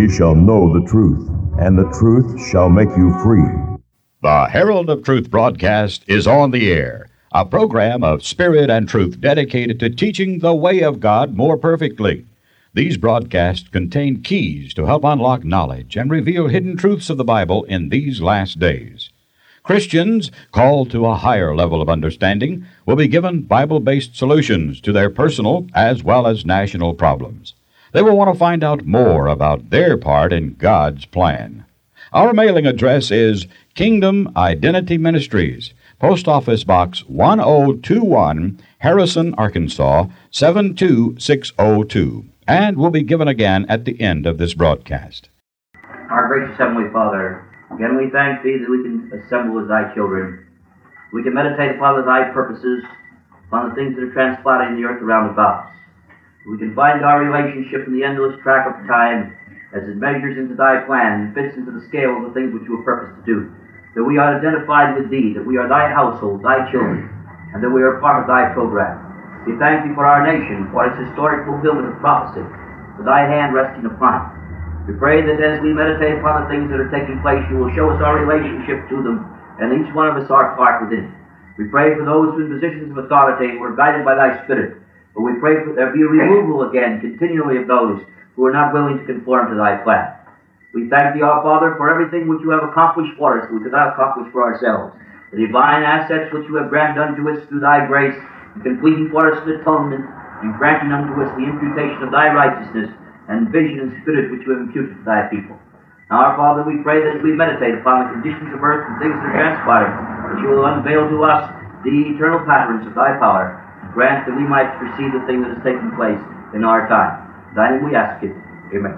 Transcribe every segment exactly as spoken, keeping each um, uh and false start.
shall know the truth, and the truth shall make you free. The Herald of Truth broadcast is on the air, a program of spirit and truth dedicated to teaching the way of God more perfectly. These broadcasts contain keys to help unlock knowledge and reveal hidden truths of the Bible in these last days. Christians called to a higher level of understanding will be given Bible-based solutions to their personal as well as national problems. They will want to find out more about their part in God's plan. Our mailing address is Kingdom Identity Ministries, Post Office Box one oh two one, Harrison, Arkansas, seven two six oh two, and will be given again at the end of this broadcast. Our gracious Heavenly Father, again we thank Thee that we can assemble as Thy children. We can meditate upon Thy purposes, upon the things that are transpiring in the earth around about us. We can find our relationship in the endless track of time as it measures into Thy plan and fits into the scale of the things which You have purposed to do. That we are identified with Thee, that we are Thy household, Thy children, and that we are part of Thy program. We thank Thee for our nation, for its historic fulfillment of prophecy, for Thy hand resting upon it. We pray that as we meditate upon the things that are taking place, You will show us our relationship to them, and each one of us our part within it. We pray for those in positions of authority who are guided by Thy Spirit, but we pray that there be a removal again continually of those who are not willing to conform to Thy plan. We thank Thee, our Father, for everything which You have accomplished for us, which we cannot accomplish for ourselves. The divine assets which You have granted unto us through Thy grace, and completing for us an atonement, and granting unto us the imputation of Thy righteousness, and vision and spirit which You have imputed to Thy people. Now, our Father, we pray that as we meditate upon the conditions of earth and things that are transpiring, that You will unveil to us the eternal patterns of Thy power, and grant that we might perceive the thing that is taking place in our time. In Thy name we ask it. Amen.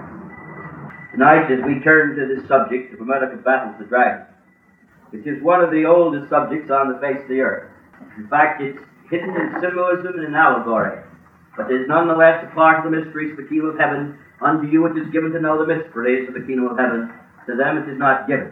Tonight, as we turn to this subject, the American battle of the dragon, which is one of the oldest subjects on the face of the earth. In fact, it's hidden in symbolism and in allegory, but is nonetheless a part of the mysteries of the kingdom of heaven. Unto you it is given to know the mysteries of the kingdom of heaven. To them it is not given.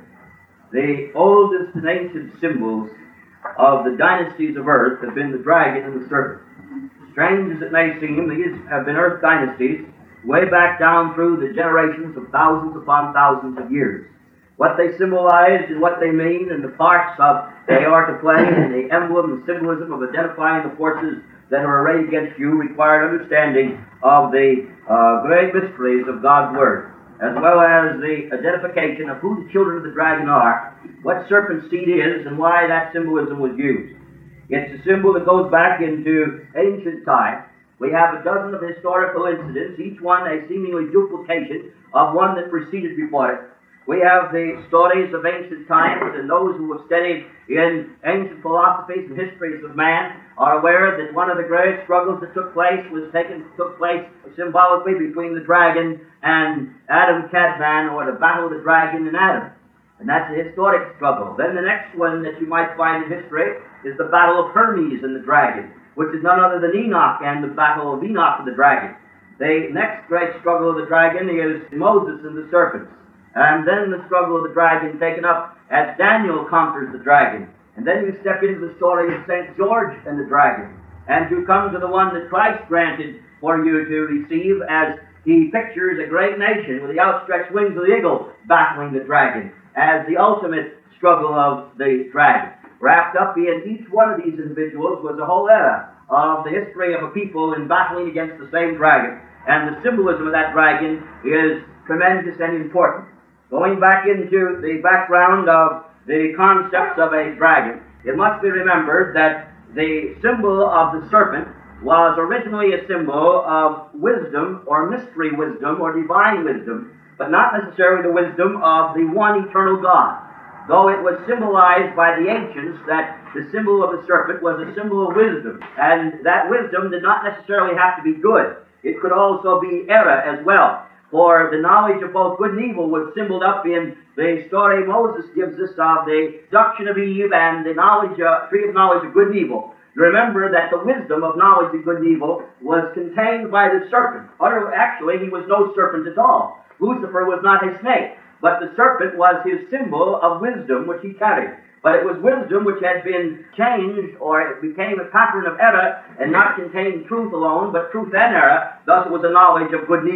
The oldest and ancient symbols of the dynasties of earth have been the dragon and the serpent. Strange as it may seem, these have been earth dynasties way back down through the generations of thousands upon thousands of years. What they symbolize and what they mean and the parts of they are to play and the emblem and symbolism of identifying the forces that are arrayed against you require understanding of the uh, great mysteries of God's Word, as well as the identification of who the children of the dragon are, what serpent seed is, and why that symbolism was used. It's a symbol that goes back into ancient times. We have a dozen of historical incidents, each one a seemingly duplication of one that preceded before it. We have the stories of ancient times, and those who have studied in ancient philosophies and histories of man are aware that one of the great struggles that took place was taken took place symbolically between the dragon and Adam Cadman, or the battle of the dragon and Adam. And that's a historic struggle. Then the next one that you might find in history is the battle of Hermes and the dragon, which is none other than Enoch and the battle of Enoch and the dragon. The next great struggle of the dragon is Moses and the serpent. And then the struggle of the dragon taken up as Daniel conquers the dragon. And then you step into the story of Saint George and the dragon. And you come to the one that Christ granted for you to receive as He pictures a great nation with the outstretched wings of the eagle battling the dragon as the ultimate struggle of the dragon. Wrapped up in each one of these individuals was a whole era of the history of a people in battling against the same dragon. And the symbolism of that dragon is tremendous and important. Going back into the background of the concepts of a dragon, it must be remembered that the symbol of the serpent was originally a symbol of wisdom or mystery wisdom or divine wisdom, but not necessarily the wisdom of the one eternal God. Though it was symbolized by the ancients that the symbol of the serpent was a symbol of wisdom, and that wisdom did not necessarily have to be good. It could also be error as well. For the knowledge of both good and evil was symboled up in the story Moses gives us of the seduction of Eve and the knowledge, uh, tree of knowledge of good and evil. Remember that the wisdom of knowledge of good and evil was contained by the serpent. Or actually, he was no serpent at all. Lucifer was not a snake, but the serpent was his symbol of wisdom which he carried. But it was wisdom which had been changed, or it became a pattern of error, and not contained truth alone, but truth and error. Thus it was a knowledge of good and evil.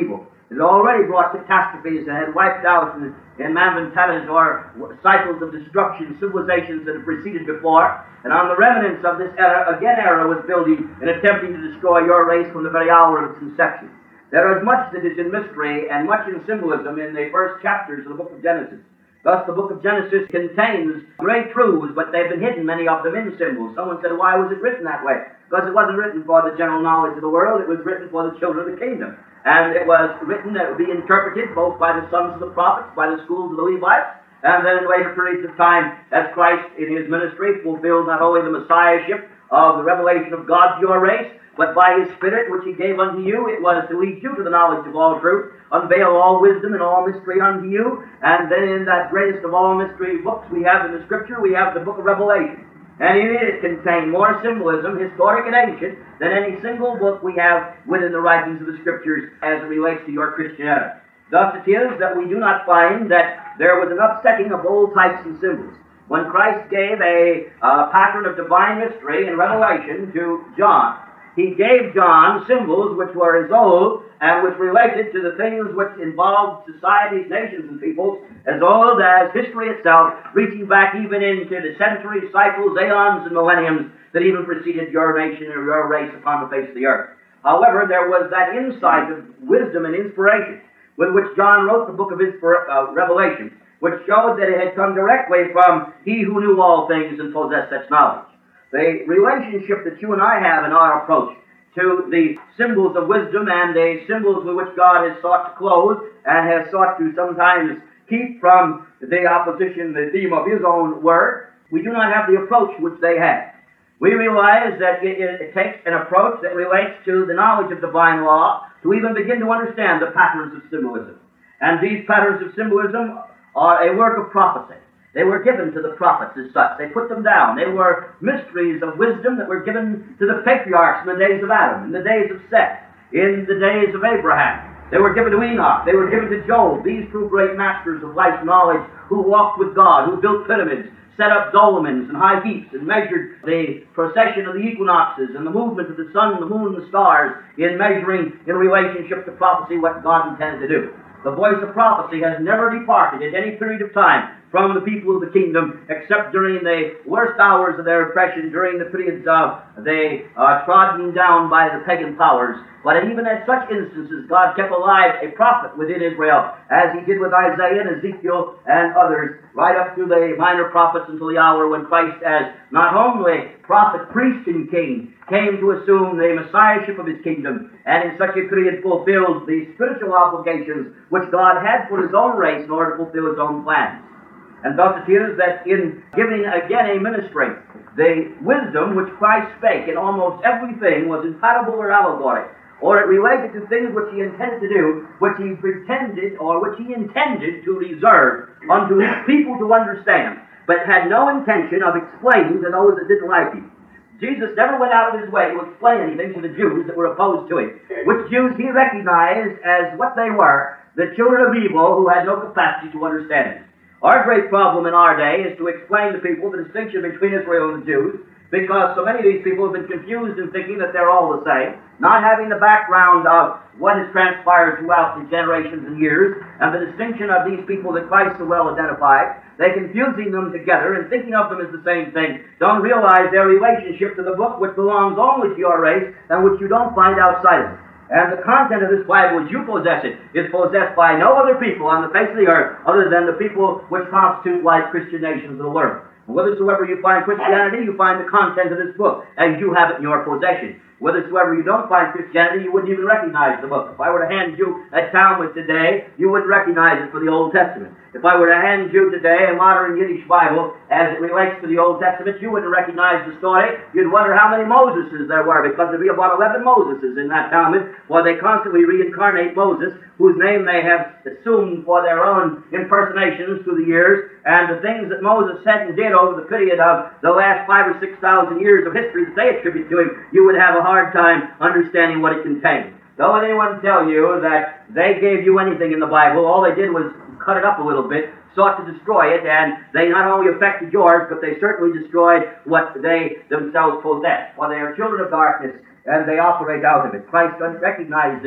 It had already brought catastrophes and had wiped out in, in Manvantalas or cycles of destruction, civilizations that had preceded before. And on the remnants of this era, again era was building and attempting to destroy your race from the very hour of its inception. There is much that is in mystery and much in symbolism in the first chapters of the book of Genesis. Thus, the book of Genesis contains great truths, but they've been hidden, many of them, in symbols. Someone said, why was it written that way? Because it wasn't written for the general knowledge of the world. It was written for the children of the kingdom. And it was written that it would be interpreted both by the sons of the prophets, by the schools of the Levites, and then in later periods of time, as Christ in his ministry fulfilled not only the messiahship of the revelation of God to your race, but by his Spirit, which he gave unto you, it was to lead you to the knowledge of all truth, unveil all wisdom and all mystery unto you. And then in that greatest of all mystery books we have in the Scripture, we have the book of Revelation. And in it it contains more symbolism, historic and ancient, than any single book we have within the writings of the Scriptures as it relates to your Christianity. Thus it is that we do not find that there was an upsetting of old types and symbols. When Christ gave a uh, pattern of divine mystery in Revelation to John, he gave John symbols which were as old and which related to the things which involved societies, nations, and peoples as old as history itself, reaching back even into the centuries, cycles, aeons, and millenniums that even preceded your nation or your race upon the face of the earth. However, there was that insight of wisdom and inspiration with which John wrote the book of Inspira- uh, Revelation, which showed that it had come directly from he who knew all things and possessed such knowledge. The relationship that you and I have in our approach to the symbols of wisdom and the symbols with which God has sought to clothe and has sought to sometimes keep from the opposition, the theme of his own word, we do not have the approach which they had. We realize that it, it, it takes an approach that relates to the knowledge of divine law to even begin to understand the patterns of symbolism. And these patterns of symbolism are a work of prophecy. They were given to the prophets as such. They put them down. They were mysteries of wisdom that were given to the patriarchs in the days of Adam, in the days of Seth, in the days of Abraham. They were given to Enoch. They were given to Job, these two great masters of life's knowledge who walked with God, who built pyramids, set up dolmens and high heaps, and measured the procession of the equinoxes and the movement of the sun, the moon, and the stars in measuring in relationship to prophecy what God intended to do. The voice of prophecy has never departed at any period of time from the people of the kingdom, except during the worst hours of their oppression, during the periods of the uh, trodden down by the pagan powers. But even at such instances, God kept alive a prophet within Israel, as he did with Isaiah and Ezekiel and others, right up to the minor prophets until the hour when Christ, as not only prophet, priest, and king, came to assume the messiahship of his kingdom, and in such a period fulfilled the spiritual obligations which God had for his own race in order to fulfill his own plans. And thus it is that in giving again a ministry, the wisdom which Christ spake in almost everything was in parable or allegory, or it related to things which he intended to do, which he pretended or which he intended to reserve unto his people to understand, but had no intention of explaining to those that didn't like him. Jesus never went out of his way to explain anything to the Jews that were opposed to him, which Jews he recognized as what they were, the children of evil who had no capacity to understand it. Our great problem in our day is to explain to people the distinction between Israel and the Jews, because so many of these people have been confused in thinking that they're all the same, not having the background of what has transpired throughout the generations and years, and the distinction of these people that Christ so well identified. They're confusing them together and thinking of them as the same thing, don't realize their relationship to the book which belongs only to your race and which you don't find outside of it. And the content of this Bible, as you possess it, is possessed by no other people on the face of the earth other than the people which constitute white Christian nations of the world. And whithersoever you find Christianity, you find the content of this book, and you have it in your possession. Whithersoever you don't find Christianity, you wouldn't even recognize the book. If I were to hand you a Talmud today, you wouldn't recognize it for the Old Testament. If I were to hand you today a modern Yiddish Bible as it relates to the Old Testament, you wouldn't recognize the story. You'd wonder how many Moseses there were, because there'd be about eleven Moseses in that Talmud, while they constantly reincarnate Moses, whose name they have assumed for their own impersonations through the years, and the things that Moses said and did over the period of the last five or six thousand years of history that they attribute to him, you would have a hard time understanding what it contained. Don't let anyone tell you that they gave you anything in the Bible. All they did was cut it up a little bit, sought to destroy it, and they not only affected yours, but they certainly destroyed what they themselves possessed. For they are children of darkness, and they operate out of it. Christ recognized this,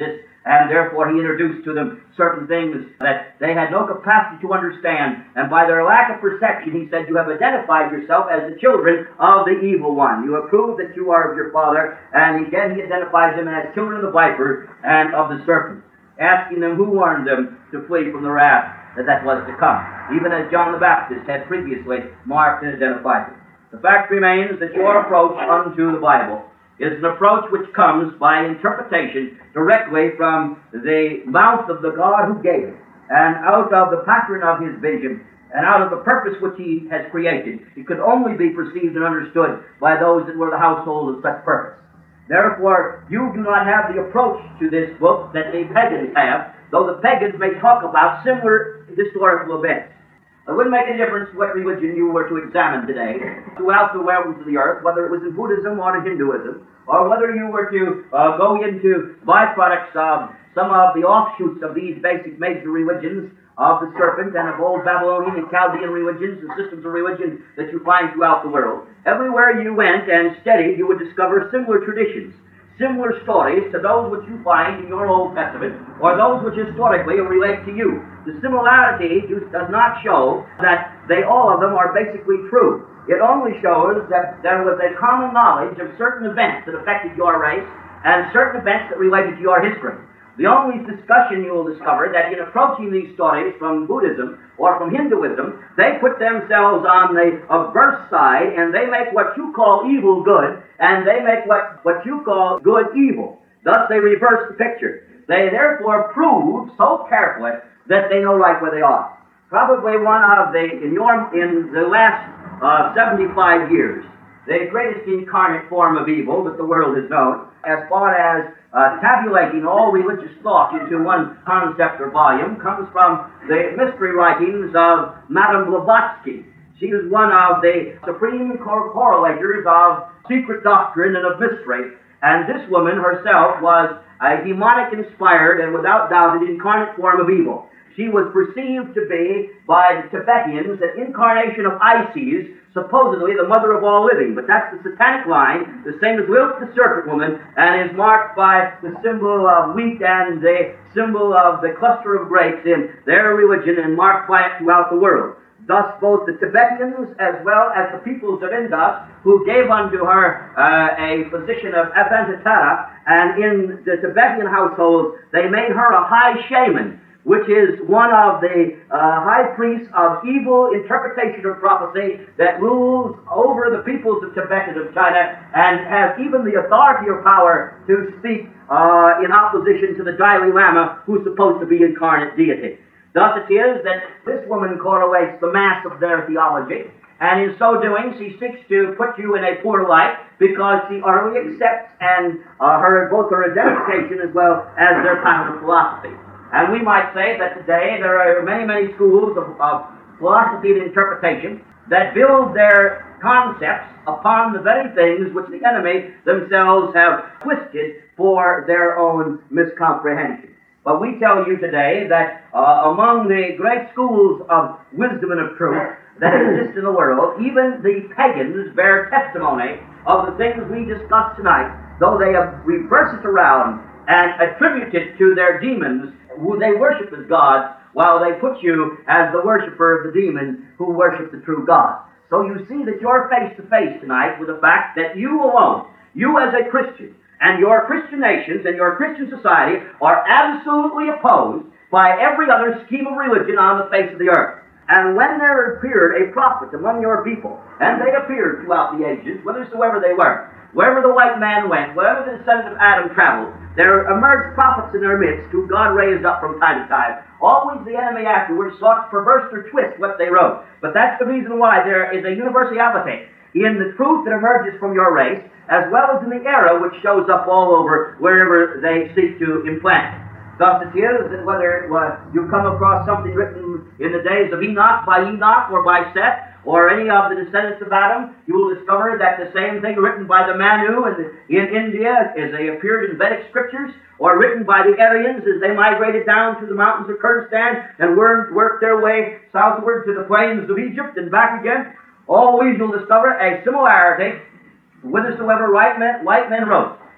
And therefore he introduced to them certain things that they had no capacity to understand. And by their lack of perception, he said, you have identified yourself as the children of the evil one. You have proved that you are of your father. And again, he identifies them as children of the viper and of the serpent, asking them who warned them to flee from the wrath that that was to come, even as John the Baptist had previously marked and identified them. The fact remains that your approach unto the Bible is an approach which comes by interpretation directly from the mouth of the God who gave it, and out of the pattern of his vision, and out of the purpose which he has created. It could only be perceived and understood by those that were the household of such purpose. Therefore, you do not have the approach to this book that the pagans have, though the pagans may talk about similar historical events. It wouldn't make any difference what religion you were to examine today throughout the realms of the earth, whether it was in Buddhism or in Hinduism, or whether you were to uh, go into byproducts of some of the offshoots of these basic major religions of the serpent and of old Babylonian and Chaldean religions and systems of religion that you find throughout the world. Everywhere you went and studied, you would discover similar traditions, similar stories to those which you find in your Old Testament, or those which historically relate to you. The similarity does not show that they all of them are basically true. It only shows that there was a common knowledge of certain events that affected your race and certain events that related to your history. The only discussion you will discover that in approaching these stories from Buddhism or from Hinduism, they put themselves on the adverse side and they make what you call evil good, and they make what, what you call good evil. Thus they reverse the picture. They therefore prove so carefully that they know right where they are. Probably one of the, in your, in the last uh, seventy-five years, the greatest incarnate form of evil that the world has known, as far as uh, tabulating all religious thought into one concept or volume, comes from the mystery writings of Madame Blavatsky. She is one of the supreme cor- correlators of secret doctrine and of mystery, and this woman herself was a demonic-inspired and without doubt an incarnate form of evil. She was perceived to be, by the Tibetans, an incarnation of Isis, supposedly the mother of all living. But that's the satanic line, the same as Lilith the serpent woman, and is marked by the symbol of wheat and the symbol of the cluster of grapes in their religion, and marked by it throughout the world. Thus both the Tibetans as well as the peoples of Indus, who gave unto her uh, a position of Avantatara, and in the Tibetan household they made her a high shaman, which is one of the uh, high priests of evil interpretation of prophecy that rules over the peoples of Tibet and of China, and has even the authority or power to speak uh, in opposition to the Dalai Lama, who's supposed to be incarnate deity. Thus it is that this woman correlates the mass of their theology, and in so doing she seeks to put you in a poor light, because she utterly accepts and uh, her both her identification as well as their pattern of philosophy. And we might say that today there are many, many schools of, of philosophy and interpretation that build their concepts upon the very things which the enemy themselves have twisted for their own miscomprehension. But we tell you today that uh, among the great schools of wisdom and of truth that exist in the world, even the pagans bear testimony of the things we discussed tonight, though they have reversed it around and attribute it to their demons, who they worship as gods, while they put you as the worshiper of the demons who worship the true God. So you see that you're face to face tonight with the fact that you alone, you as a Christian, and your Christian nations and your Christian society are absolutely opposed by every other scheme of religion on the face of the earth. And when there appeared a prophet among your people, and they appeared throughout the ages, whithersoever they were, wherever the white man went, wherever the descendant of Adam traveled, there emerged prophets in their midst who God raised up from time to time. Always the enemy afterwards sought to perverse or twist what they wrote. But that's the reason why there is a universality in the truth that emerges from your race, as well as in the error which shows up all over wherever they seek to implant it. Thus it is that whether uh, you come across something written in the days of Enoch by Enoch or by Seth, or any of the descendants of Adam, you will discover that the same thing written by the Manu in, the, in India as they appeared in Vedic scriptures, or written by the Aryans as they migrated down to the mountains of Kurdistan and worked, worked their way southward to the plains of Egypt and back again, always you'll discover a similarity whithersoever white men, white men wrote.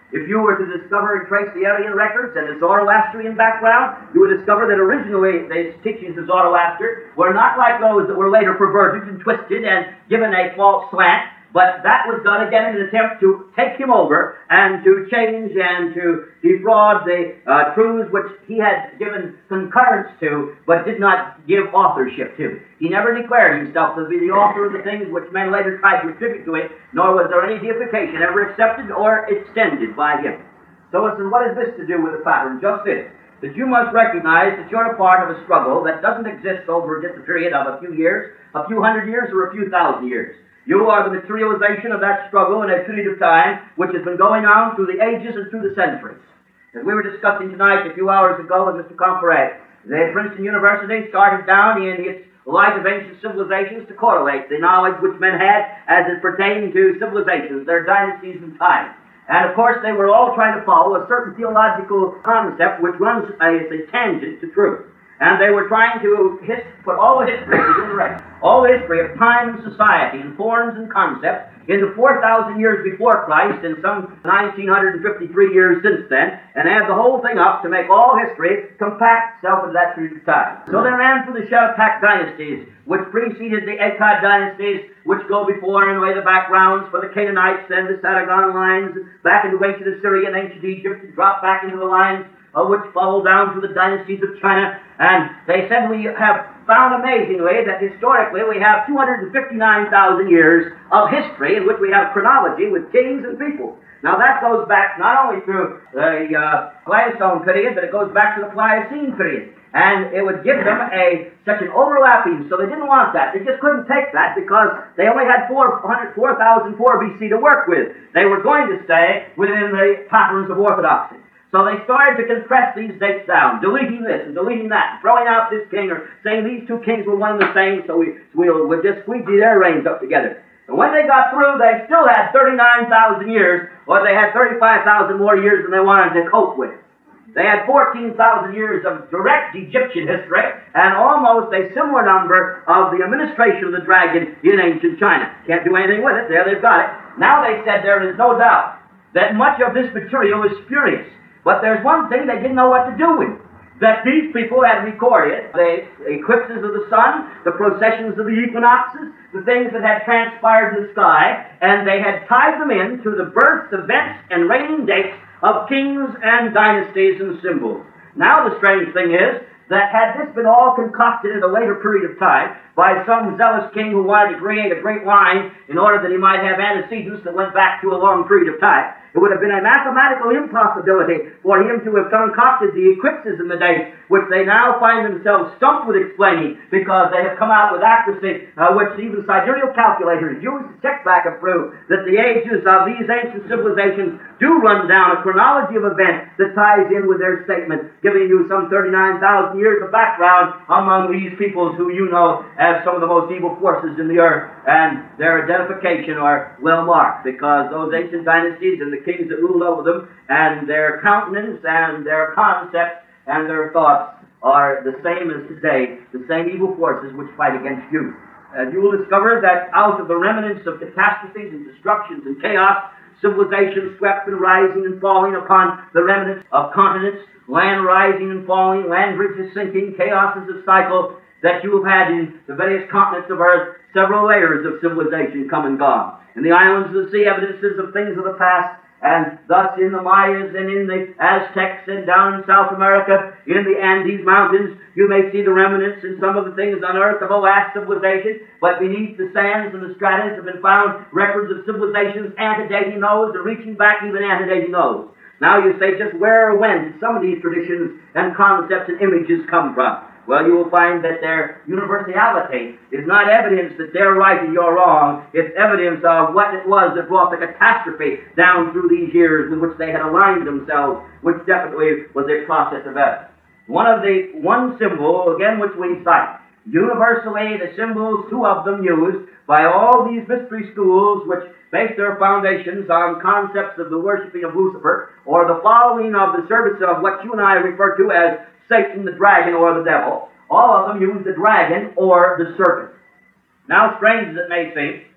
If you were to discover and trace the Aryan records and the Zoroastrian background, you would discover that originally the teachings of Zoroaster were not like those that were later perverted and twisted and given a false slant, but that was done again in an attempt to take him over and to change and to defraud the uh, truths which he had given concurrence to, but did not give authorship to. He never declared himself to be the author of the things which men later tried to attribute to him, nor was there any deification ever accepted or extended by him. So listen, what is this to do with the pattern? Just this, that you must recognize that you're a part of a struggle that doesn't exist over just a period of a few years, a few hundred years, or a few thousand years. You are the materialization of that struggle in a period of time which has been going on through the ages and through the centuries. As we were discussing tonight a few hours ago with Mister Comparet, the Princeton University started down in its light of ancient civilizations to correlate the knowledge which men had as it pertained to civilizations, their dynasties and times. And of course they were all trying to follow a certain theological concept which runs as a tangent to truth. And they were trying to his, put all the history, all the history of time and society and forms and concepts into four thousand years before Christ and some nineteen fifty-three years since then, and add the whole thing up to make all history compact itself into that period of time. So they ran through the Sheltak dynasties, which preceded the Akkad dynasties, which go before and lay the backgrounds for the Canaanites and the Sargon lines, back into ancient Assyria and ancient Egypt, and drop back into the lines Uh, which follow down through the dynasties of China. And they said we have found amazingly that historically we have two hundred fifty-nine thousand years of history in which we have chronology with kings and people. Now that goes back not only through the uh, Pleistocene period, but it goes back to the Pliocene period. And it would give them a such an overlapping, so they didn't want that. They just couldn't take that because they only had four thousand four B C to work with. They were going to stay within the patterns of orthodoxy. So they started to compress these dates down, deleting this and deleting that, throwing out this king, or saying these two kings were one and the same, so we, we'll, we'll just squeegee their reigns up together. And when they got through, they still had thirty-nine thousand years, or they had thirty-five thousand more years than they wanted to cope with. They had fourteen thousand years of direct Egyptian history, and almost a similar number of the administration of the dragon in ancient China. Can't do anything with it. There they've got it. Now they said there is no doubt that much of this material is spurious. But there's one thing they didn't know what to do with. That these people had recorded the eclipses of the sun, the processions of the equinoxes, the things that had transpired in the sky, and they had tied them in to the births, events, and reigning dates of kings and dynasties and symbols. Now the strange thing is that had this been all concocted at a later period of time by some zealous king who wanted to create a great line in order that he might have antecedents that went back to a long period of time, it would have been a mathematical impossibility for him to have concocted the eclipses in the dates, which they now find themselves stumped with explaining because they have come out with accuracy, uh, which even sidereal calculators use to check back and prove that the ages of these ancient civilizations do run down a chronology of events that ties in with their statement, giving you some thirty-nine thousand years of background among these peoples who you know as some of the most evil forces in the earth, and their identification are well marked because those ancient dynasties and the kings that ruled over them and their countenance and their concepts and their thoughts are the same as today, the same evil forces which fight against you. And you will discover that out of the remnants of catastrophes and destructions and chaos, civilization swept and rising and falling upon the remnants of continents, land rising and falling, land bridges sinking, chaoses of cycle, that you have had in the various continents of earth, several layers of civilization come and gone. In the islands of the sea, evidences of things of the past, and thus in the Mayas and in the Aztecs and down in South America, in the Andes Mountains, you may see the remnants and some of the things on earth of a last civilization, but beneath the sands and the stratas have been found records of civilizations antedating those and reaching back even antedating those. Now you say, just where or when did some of these traditions and concepts and images come from? Well, you will find that their universality is not evidence that they're right and you're wrong. It's evidence of what it was that brought the catastrophe down through these years in which they had aligned themselves, which definitely was a process of effort. One of the, one symbol, again, which we cite, universally the symbols, two of them used by all these mystery schools which base their foundations on concepts of the worshiping of Lucifer or the following of the service of what you and I refer to as Satan, the dragon, or the devil. All of them use the dragon or the serpent. Now, strange as it may seem,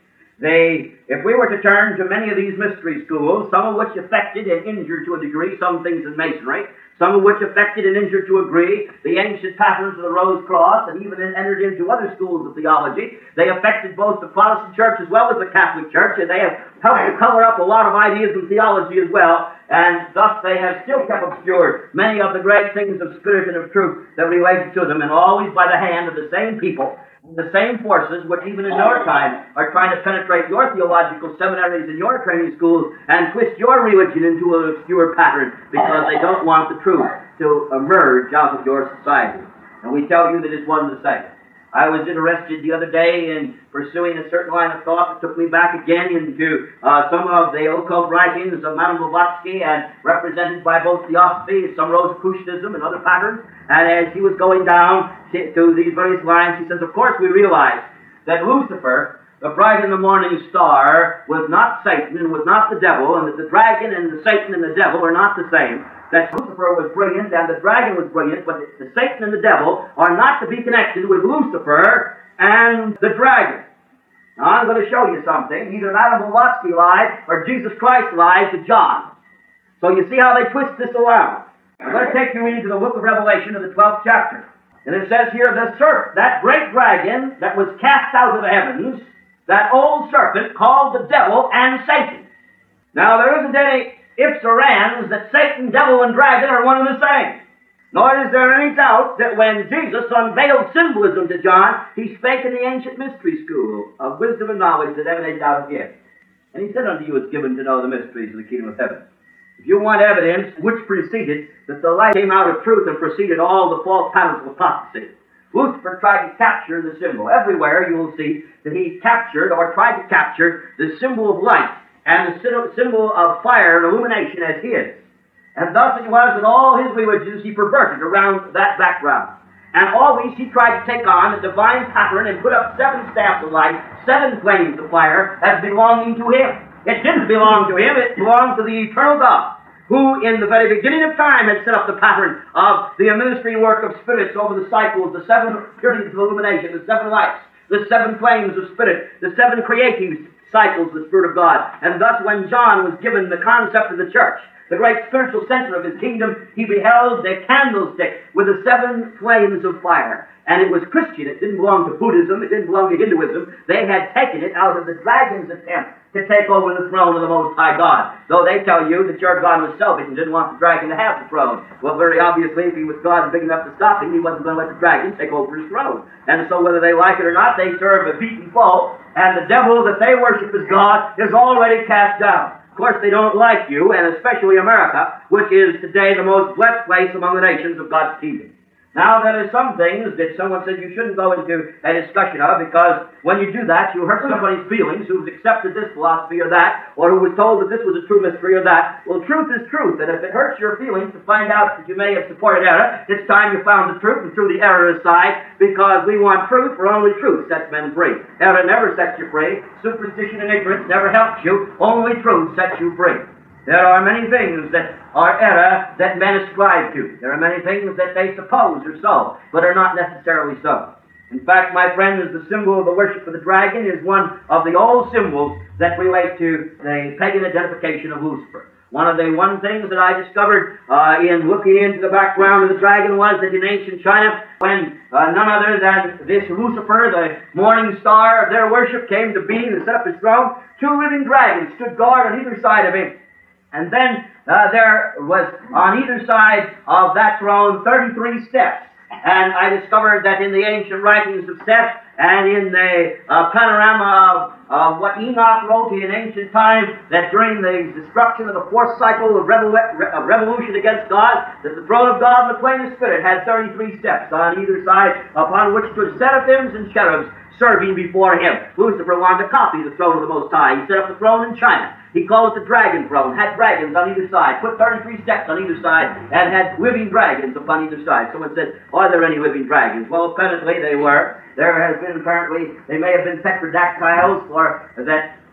They, if we were to turn to many of these mystery schools, some of which affected and injured to a degree some things in Masonry, some of which affected and injured to a degree the ancient patterns of the Rose Cross, and even entered into other schools of theology. They affected both the Protestant Church as well as the Catholic Church, and they have helped to cover up a lot of ideas in theology as well, and thus they have still kept obscured many of the great things of spirit and of truth that related to them, and always by the hand of the same people, the same forces which even in our time are trying to penetrate your theological seminaries and your training schools and twist your religion into an obscure pattern because they don't want the truth to emerge out of your society. And we tell you that it's one and the same. I was interested the other day in pursuing a certain line of thought that took me back again into uh, some of the occult writings of Madame Blavatsky, and represented by both Theosophy, some Rosicrucianism, and other patterns. And as she was going down to, to these various lines, she says, of course we realize that Lucifer, the bright and the morning star, was not Satan and was not the devil, and that the dragon and the Satan and the devil are not the same. That Lucifer was brilliant and the dragon was brilliant, but the Satan and the devil are not to be connected with Lucifer and the dragon. Now I'm going to show you something. Either Madame Blavatsky lied or Jesus Christ lied to John. So you see how they twist this around. I'm going to take you into the book of Revelation of the twelfth chapter. And it says here, the serpent, that great dragon that was cast out of the heavens, that old serpent called the devil and Satan. Now there isn't any ifs or ands that Satan, devil, and dragon are one and the same. Nor is there any doubt that when Jesus unveiled symbolism to John, he spake in the ancient mystery school of wisdom and knowledge that emanated out of him. And he said unto you, it's given to know the mysteries of the kingdom of heaven. If you want evidence which preceded that the light came out of truth and preceded all the false patterns of apostasy, Lucifer tried to capture the symbol. Everywhere you will see that he captured or tried to capture the symbol of light and the symbol of fire and illumination as his. And thus it was in all his religions he perverted around that background. And always he tried to take on a divine pattern and put up seven staffs of light, seven flames of fire as belonging to him. It didn't belong to him, it belonged to the eternal God, who in the very beginning of time had set up the pattern of the administering work of spirits over the cycles, the seven periods of illumination, the seven lights, the seven flames of spirit, the seven creative cycles of the Spirit of God. And thus when John was given the concept of the church, the great spiritual center of his kingdom, he beheld the candlestick with the seven flames of fire. And it was Christian. It didn't belong to Buddhism. It didn't belong to Hinduism. They had taken it out of the dragon's attempt to take over the throne of the Most High God. Though they tell you that your God was selfish and didn't want the dragon to have the throne. Well, very obviously, if he was God big enough to stop him, he wasn't going to let the dragon take over his throne. And so whether they like it or not, they serve a beaten foe. And the devil that they worship as God is already cast down. Of course, they don't like you, and especially America, which is today the most blessed place among the nations of God's kingdom. Now, there are some things that someone said you shouldn't go into a discussion of, because when you do that, you hurt somebody's feelings who's accepted this philosophy or that, or who was told that this was a true mystery or that. Well, truth is truth, and if it hurts your feelings to find out that you may have supported error, it's time you found the truth and threw the error aside, because we want truth, for only truth sets men free. Error never sets you free. Superstition and ignorance never helps you. Only truth sets you free. There are many things that are error that men ascribe to. There are many things that they suppose are so, but are not necessarily so. In fact, my friends, the symbol of the worship of the dragon is one of the old symbols that relate to the pagan identification of Lucifer. One of the one things that I discovered uh, in looking into the background of the dragon was that in ancient China, when uh, none other than this Lucifer, the morning star of their worship, came to being and set up his throne, two living dragons stood guard on either side of him. And then uh, there was on either side of that throne thirty-three steps. And I discovered that in the ancient writings of Seth and in the uh, panorama of uh, what Enoch wrote in ancient times, that during the destruction of the fourth cycle of, revol- of revolution against God, that the throne of God in the plane of spirit had thirty-three steps on either side, upon which stood seraphims and cherubs serving before him. Lucifer wanted to copy the throne of the Most High. He set up the throne in China. He called it the dragon throne, had dragons on either side, put thirty-three steps on either side, and had living dragons upon either side. Someone said, are there any living dragons? Well, apparently they were. There has been, apparently, they may have been petrodactyls, or that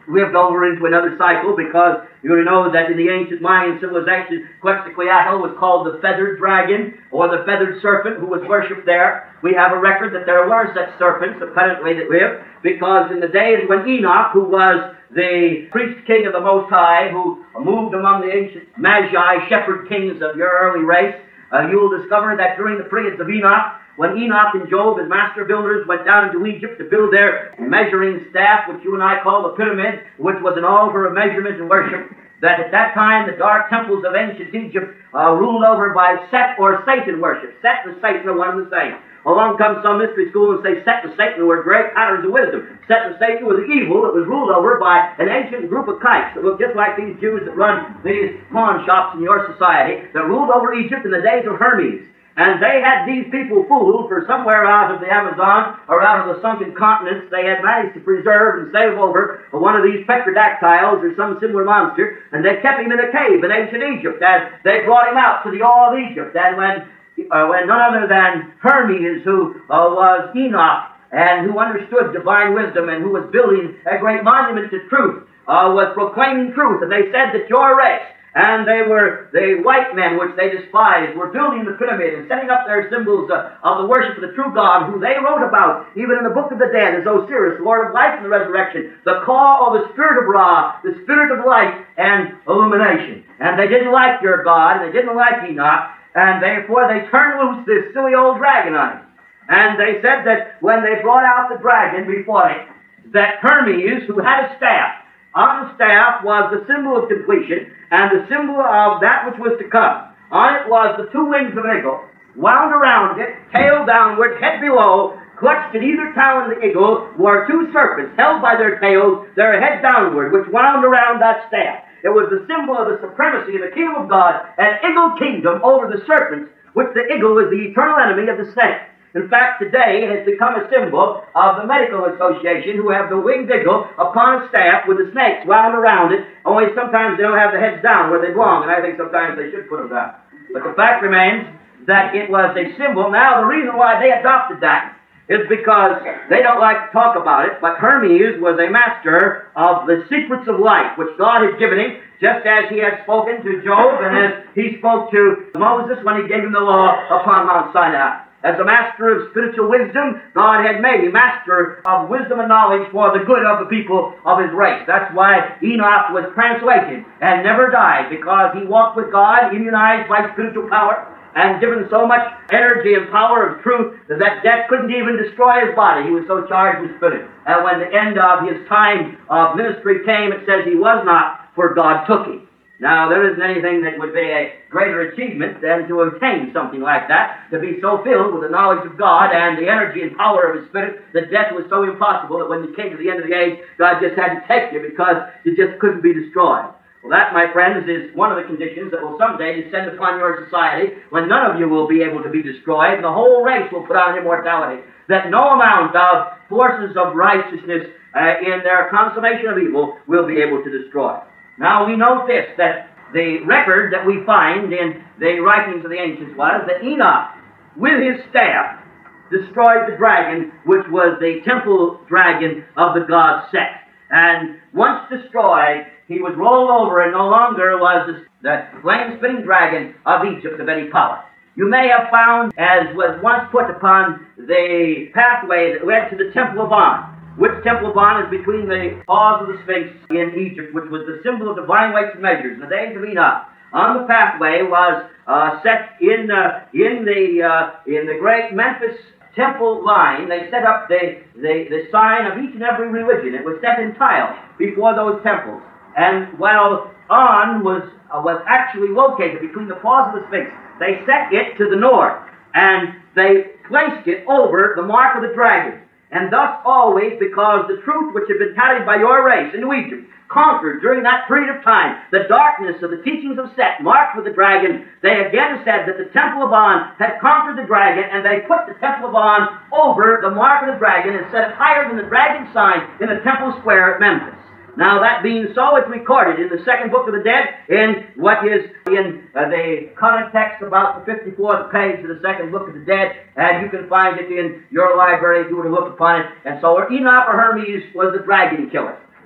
lived over into another cycle, because you know that in the ancient Mayan civilization, Quetzalcoatl was called the feathered dragon or the feathered serpent who was worshipped there. We have a record that there were such serpents apparently that lived, because in the days when Enoch, who was the priest king of the Most High, who moved among the ancient Magi, shepherd kings of your early race, uh, you will discover that during the periods of Enoch, when Enoch and Job, as master builders, went down into Egypt to build their measuring staff, which you and I call the pyramid, which was an altar of measurement and worship, that at that time the dark temples of ancient Egypt uh, ruled over by Set or Satan worship. Set and Satan are one and the same. Along comes some mystery school and say Set and Satan were great patterns of wisdom. Set and Satan was the evil that was ruled over by an ancient group of kites that look just like these Jews that run these pawn shops in your society, that ruled over Egypt in the days of Hermes. And they had these people fooled, for somewhere out of the Amazon or out of the sunken continents they had managed to preserve and save over one of these petrodactyls or some similar monster, and they kept him in a cave in ancient Egypt, and they brought him out to the awe of Egypt. And when, uh, when none other than Hermes, who uh, was Enoch, and who understood divine wisdom, and who was building a great monument to truth, uh, was proclaiming truth, and they said that your race, and they were, the white men, which they despised, were building the pyramid and setting up their symbols uh, of the worship of the true God, who they wrote about, even in the book of the dead, as Osiris, Lord of life and the resurrection, the call of the spirit of Ra, the spirit of light and illumination. And they didn't like your God, and they didn't like Enoch, and therefore they turned loose this silly old dragon on him. And they said that when they brought out the dragon before it, that Hermes, who had a staff, on the staff was the symbol of completion and the symbol of that which was to come. On it was the two wings of an eagle, wound around it, tail downward, head below. Clutched at either talon of the eagle were two serpents held by their tails, their head downward, which wound around that staff. It was the symbol of the supremacy of the kingdom of God, an eagle kingdom over the serpents, which the eagle is the eternal enemy of the snake. In fact, today it has become a symbol of the medical association, who have the winged eagle upon a staff with the snakes wound around it, only sometimes they don't have the heads down where they belong, and I think sometimes they should put them down. But the fact remains that it was a symbol. Now, the reason why they adopted that is because they don't like to talk about it, but Hermes was a master of the secrets of life, which God had given him, just as he had spoken to Job and as he spoke to Moses when he gave him the law upon Mount Sinai. As a master of spiritual wisdom, God had made him master of wisdom and knowledge for the good of the people of his race. That's why Enoch was translated and never died, because he walked with God, immunized by spiritual power, and given so much energy and power of truth that death couldn't even destroy his body. He was so charged with spirit. And when the end of his time of ministry came, it says he was not, for God took him. Now, there isn't anything that would be a greater achievement than to obtain something like that, to be so filled with the knowledge of God and the energy and power of His Spirit that death was so impossible that when you came to the end of the age, God just had to take you because you just couldn't be destroyed. Well, that, my friends, is one of the conditions that will someday descend upon your society, when none of you will be able to be destroyed, and the whole race will put on immortality, that no amount of forces of righteousness uh, in their consummation of evil will be able to destroy. Now, we note this, that the record that we find in the writings of the ancients was that Enoch, with his staff, destroyed the dragon, which was the temple dragon of the god Set. And once destroyed, he was rolled over, and no longer was the flame-spitting dragon of Egypt of any power. You may have found, as was once put upon the pathway that led to the Temple of On, which Temple of On is between the paws of the Sphinx in Egypt, which was the symbol of divine weights and measures. In the days of Enoch, on the pathway was uh, set in uh, in the uh, in the great Memphis temple line. They set up the, the the sign of each and every religion. It was set in tile before those temples. And while On was uh, was actually located between the paws of the Sphinx, they set it to the north, and they placed it over the mark of the dragon. And thus always, because the truth which had been carried by your race into Egypt conquered during that period of time the darkness of the teachings of Set marked with the dragon, they again said that the Temple of On had conquered the dragon, and they put the Temple of On over the mark of the dragon and set it higher than the dragon sign in the temple square at Memphis. Now, that being so, it's recorded in the second book of the dead, in what is in uh, the context about the fifty-fourth page of the second book of the dead, and you can find it in your library if you were to look upon it. And so Enoch or Hermes was the dragon killer.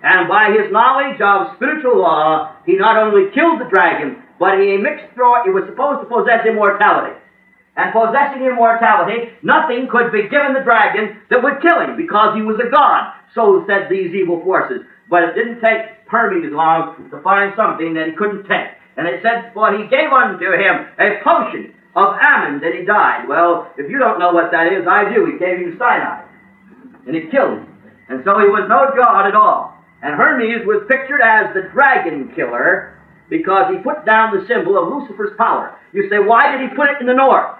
And by his knowledge of spiritual law, he not only killed the dragon, but he mixed through it. He was supposed to possess immortality. And possessing immortality, nothing could be given the dragon that would kill him, because he was a god. So said these evil forces. But it didn't take Hermes long to find something that he couldn't take. And it said, for he gave unto him a potion of almond, and he died. Well, if you don't know what that is, I do. He gave him cyanide. And he killed him. And so he was no god at all. And Hermes was pictured as the dragon killer because he put down the symbol of Lucifer's power. You say, why did he put it in the north?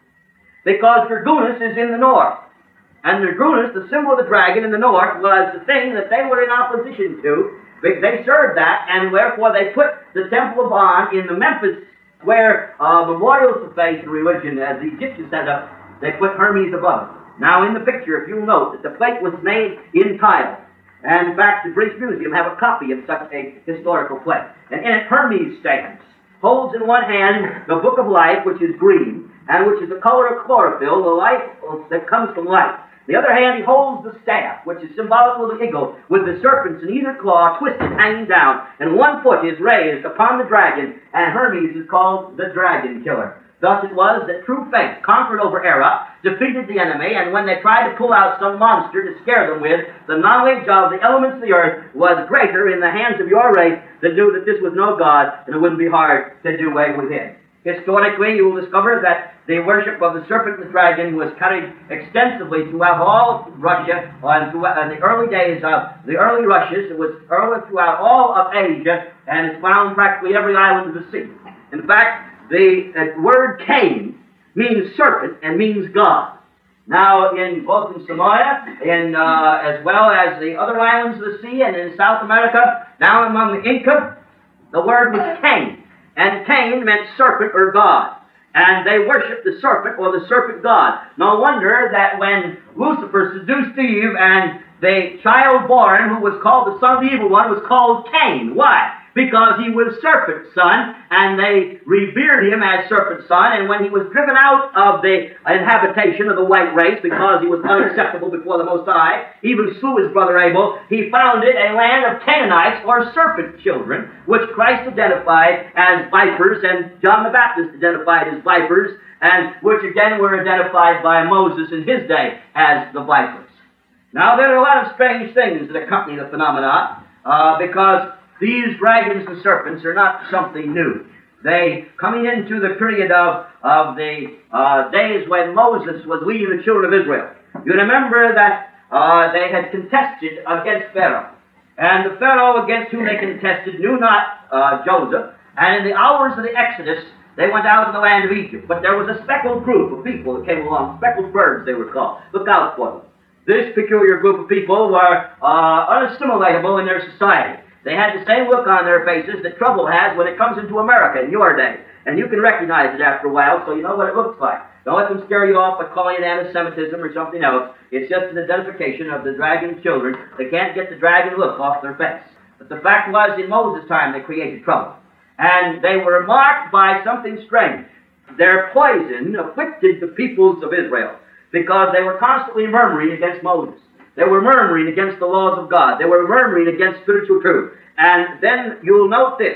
Because Dragunus is in the north. And Dragunus, the symbol of the dragon in the north, was the thing that they were in opposition to. They served that, and therefore they put the Temple of On in the Memphis where uh, memorials to faith and religion, as the Egyptians set up, they put Hermes above it. Now in the picture, if you'll note, that the plate was made in tile. And in fact, the British Museum have a copy of such a historical plate. And in it, Hermes stands, holds in one hand the Book of Life, which is green, and which is the color of chlorophyll, the life that comes from life. The other hand, he holds the staff, which is symbolical of the eagle, with the serpents in either claw twisted, hanging down, and one foot is raised upon the dragon, and Hermes is called the dragon killer. Thus it was that true faith conquered over error, defeated the enemy, and when they tried to pull out some monster to scare them with, the knowledge of the elements of the earth was greater in the hands of your race that knew that this was no God, and it wouldn't be hard to do away with him. Historically, you will discover that the worship of the serpent and the dragon was carried extensively throughout all of Russia, and throughout in the early days of the early Russias. It was early throughout all of Asia, and it's found practically every island of the sea. In fact, the uh, word Cain means serpent and means God. Now, in both in Samoa, in uh, as well as the other islands of the sea, and in South America, down among the Inca, the word was Cain. And Cain meant serpent or God. And they worshiped the serpent or the serpent god. No wonder that when Lucifer seduced Eve and the child born, who was called the son of the evil one, was called Cain. Why? Because he was serpent's son, and they revered him as serpent's son, and when he was driven out of the inhabitation of the white race because he was unacceptable before the Most High, even slew his brother Abel, he founded a land of Canaanites, or serpent children, which Christ identified as vipers, and John the Baptist identified as vipers, and which again were identified by Moses in his day as the vipers. Now there are a lot of strange things that accompany the phenomenon, uh, because these dragons and serpents are not something new. They, coming into the period of, of the uh, days when Moses was leading the children of Israel, you remember that uh, they had contested against Pharaoh. And the Pharaoh against whom they contested knew not uh, Joseph. And in the hours of the Exodus, they went out to the land of Egypt. But there was a speckled group of people that came along, speckled birds they were called. Look out for them. This peculiar group of people were uh, unassimilatable in their society. They had the same look on their faces that trouble has when it comes into America in your day. And you can recognize it after a while, so you know what it looks like. Don't let them scare you off by calling it anti-Semitism or something else. It's just an identification of the dragon children. They can't get the dragon look off their face. But the fact was, in Moses' time, they created trouble. And they were marked by something strange. Their poison afflicted the peoples of Israel because they were constantly murmuring against Moses. They were murmuring against the laws of God. They were murmuring against spiritual truth. And then you'll note this,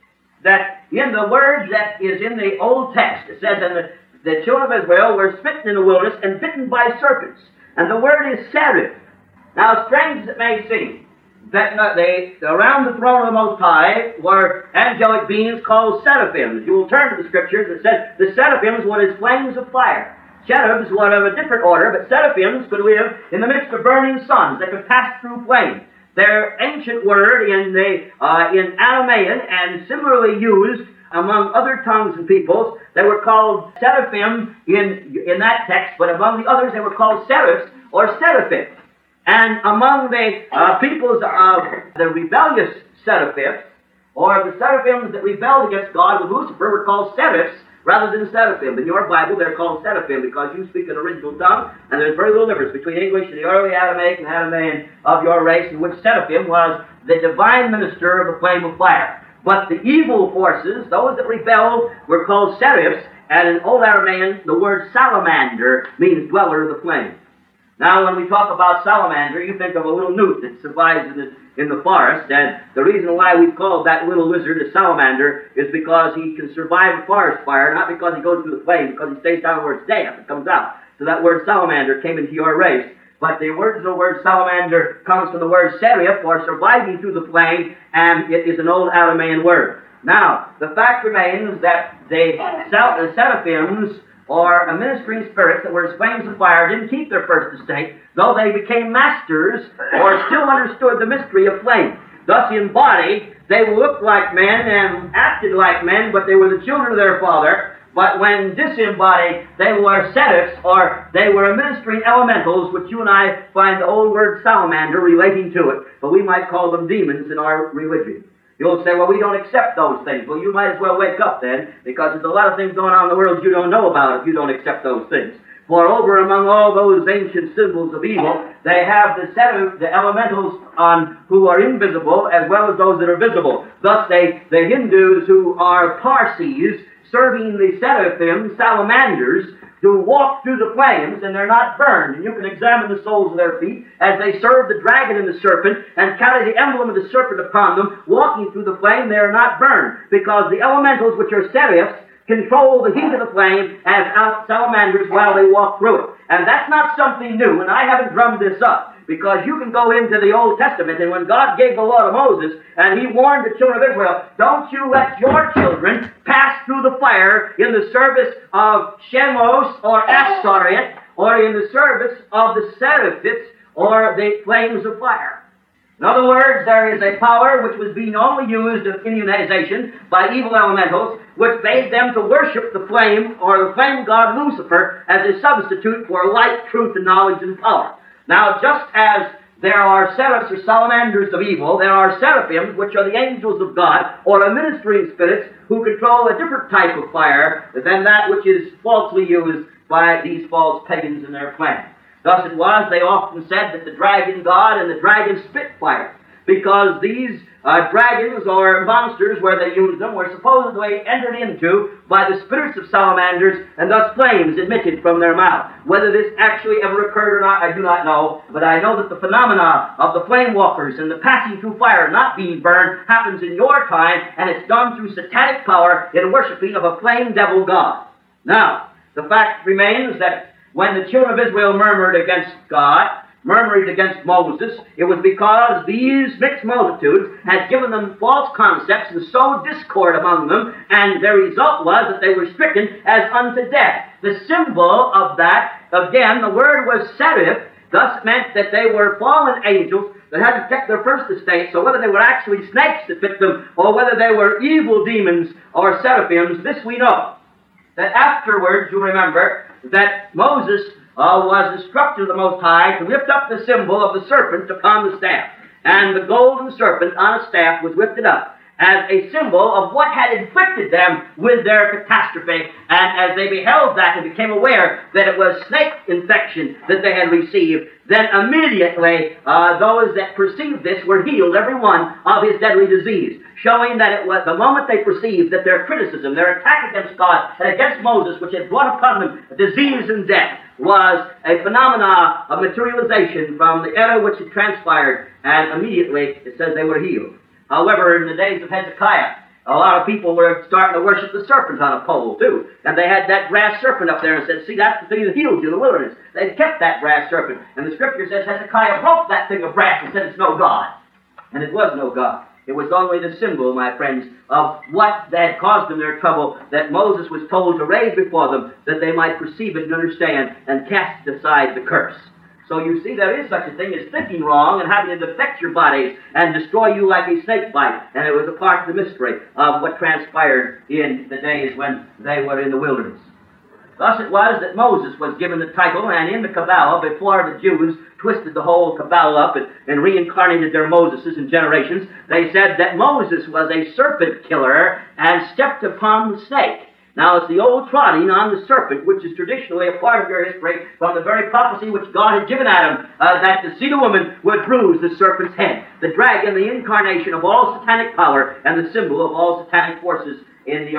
that in the word that is in the Old Text, it says, and the, the children of Israel were smitten in the wilderness and bitten by serpents. And the word is seraph. Now, strange as it may seem, that uh, they, around the throne of the Most High were angelic beings called seraphims. You will turn to the Scriptures. It says the seraphims were as flames of fire. Cherubs were of a different order, but seraphims could live in the midst of burning suns. They could pass through flames. Their ancient word in the uh, in Aramaean, and similarly used among other tongues and peoples, they were called seraphim in in that text, but among the others they were called seraphs or seraphim. And among the uh, peoples of the rebellious seraphims, or the seraphims that rebelled against God with Lucifer, were called seraphs rather than seraphim. In your Bible, they're called seraphim because you speak an original tongue, and there's very little difference between English and the early Aramaic and Aramaean of your race, in which seraphim was the divine minister of the flame of fire. But the evil forces, those that rebelled, were called seraphs, and in Old Aramaean, the word salamander means dweller of the flame. Now, when we talk about salamander, you think of a little newt that survives in the, in the forest, and the reason why we've called that little lizard a salamander is because he can survive a forest fire, not because he goes through the flame, because he stays down where it's damp and comes out. So that word salamander came into your race. But the original word salamander comes from the word seraph, or surviving through the flame, and it is an old Aramean word. Now, the fact remains that the, the seraphims, or a ministering spirit that were as flames of fire, didn't keep their first estate, though they became masters, or still understood the mystery of flame. Thus, in body, they looked like men and acted like men, but they were the children of their father. But when disembodied, they were seraphs, or they were ministering elementals, which you and I find the old word salamander relating to it. But we might call them demons in our religion. You'll say, well, we don't accept those things. Well, you might as well wake up then, because there's a lot of things going on in the world you don't know about if you don't accept those things. Moreover, among all those ancient symbols of evil, they have the seraph, the elementals on who are invisible, as well as those that are visible. Thus, they, the Hindus who are Parsis, serving the seraphim, salamanders, who walk through the flames, and they're not burned. And you can examine the soles of their feet as they serve the dragon and the serpent and carry the emblem of the serpent upon them, walking through the flame. They are not burned, because the elementals, which are seraphs, control the heat of the flame as out salamanders while they walk through it. And that's not something new, and I haven't drummed this up, because you can go into the Old Testament, and when God gave the law to Moses, and he warned the children of Israel, don't you let your children pass through the fire in the service of Shemos or Astoriet, or in the service of the Seraphites, or the flames of fire. In other words, there is a power which was being only used of immunization by evil elementals, which bade them to worship the flame, or the flame god Lucifer, as a substitute for light, truth, and knowledge and power. Now, just as there are seraphs or salamanders of evil, there are seraphims, which are the angels of God, or administering spirits, who control a different type of fire than that which is falsely used by these false pagans in their plans. Thus it was, they often said that the dragon god and the dragon spit fire, because these uh, dragons or monsters, where they used them, were supposedly entered into by the spirits of salamanders, and thus flames emitted from their mouth. Whether this actually ever occurred or not, I do not know, but I know that the phenomena of the flame walkers and the passing through fire, not being burned, happens in your time, and it's done through satanic power in worshiping of a flame devil god. Now, the fact remains that when the children of Israel murmured against God, murmured against Moses, it was because these mixed multitudes had given them false concepts and sowed discord among them, and the result was that they were stricken as unto death. The symbol of that, again, the word was seraph, thus meant that they were fallen angels that hadn't kept their first estate, so whether they were actually snakes that bit them, or whether they were evil demons or seraphims, this we know. That afterwards, you remember, that Moses uh, was instructed of the Most High to lift up the symbol of the serpent upon the staff. And the golden serpent on a staff was lifted up as a symbol of what had inflicted them with their catastrophe. And as they beheld that and became aware that it was snake infection that they had received, then immediately uh, those that perceived this were healed, every one, of his deadly disease, showing that it was the moment they perceived that their criticism, their attack against God and against Moses, which had brought upon them disease and death, was a phenomena of materialization from the era which had transpired, and immediately it says they were healed. However, in the days of Hezekiah, a lot of people were starting to worship the serpent on a pole, too. And they had that brass serpent up there and said, see, that's the thing that healed you in the wilderness. They'd kept that brass serpent. And the scripture says Hezekiah broke that thing of brass and said it's no God. And it was no God. It was only the symbol, my friends, of what had caused them their trouble, that Moses was told to raise before them, that they might perceive it and understand and cast aside the curse. So you see, there is such a thing as thinking wrong and having it affect your bodies and destroy you like a snake bite. And it was a part of the mystery of what transpired in the days when they were in the wilderness. Thus it was that Moses was given the title, and in the Kabbalah, before the Jews twisted the whole Kabbalah up and, and reincarnated their Moseses in generations, they said that Moses was a serpent killer and stepped upon the snake. Now, it's the old trotting on the serpent, which is traditionally a part of your history from the very prophecy which God had given Adam, uh, that the seed of woman would bruise the serpent's head. The dragon, the incarnation of all satanic power and the symbol of all satanic forces in the earth.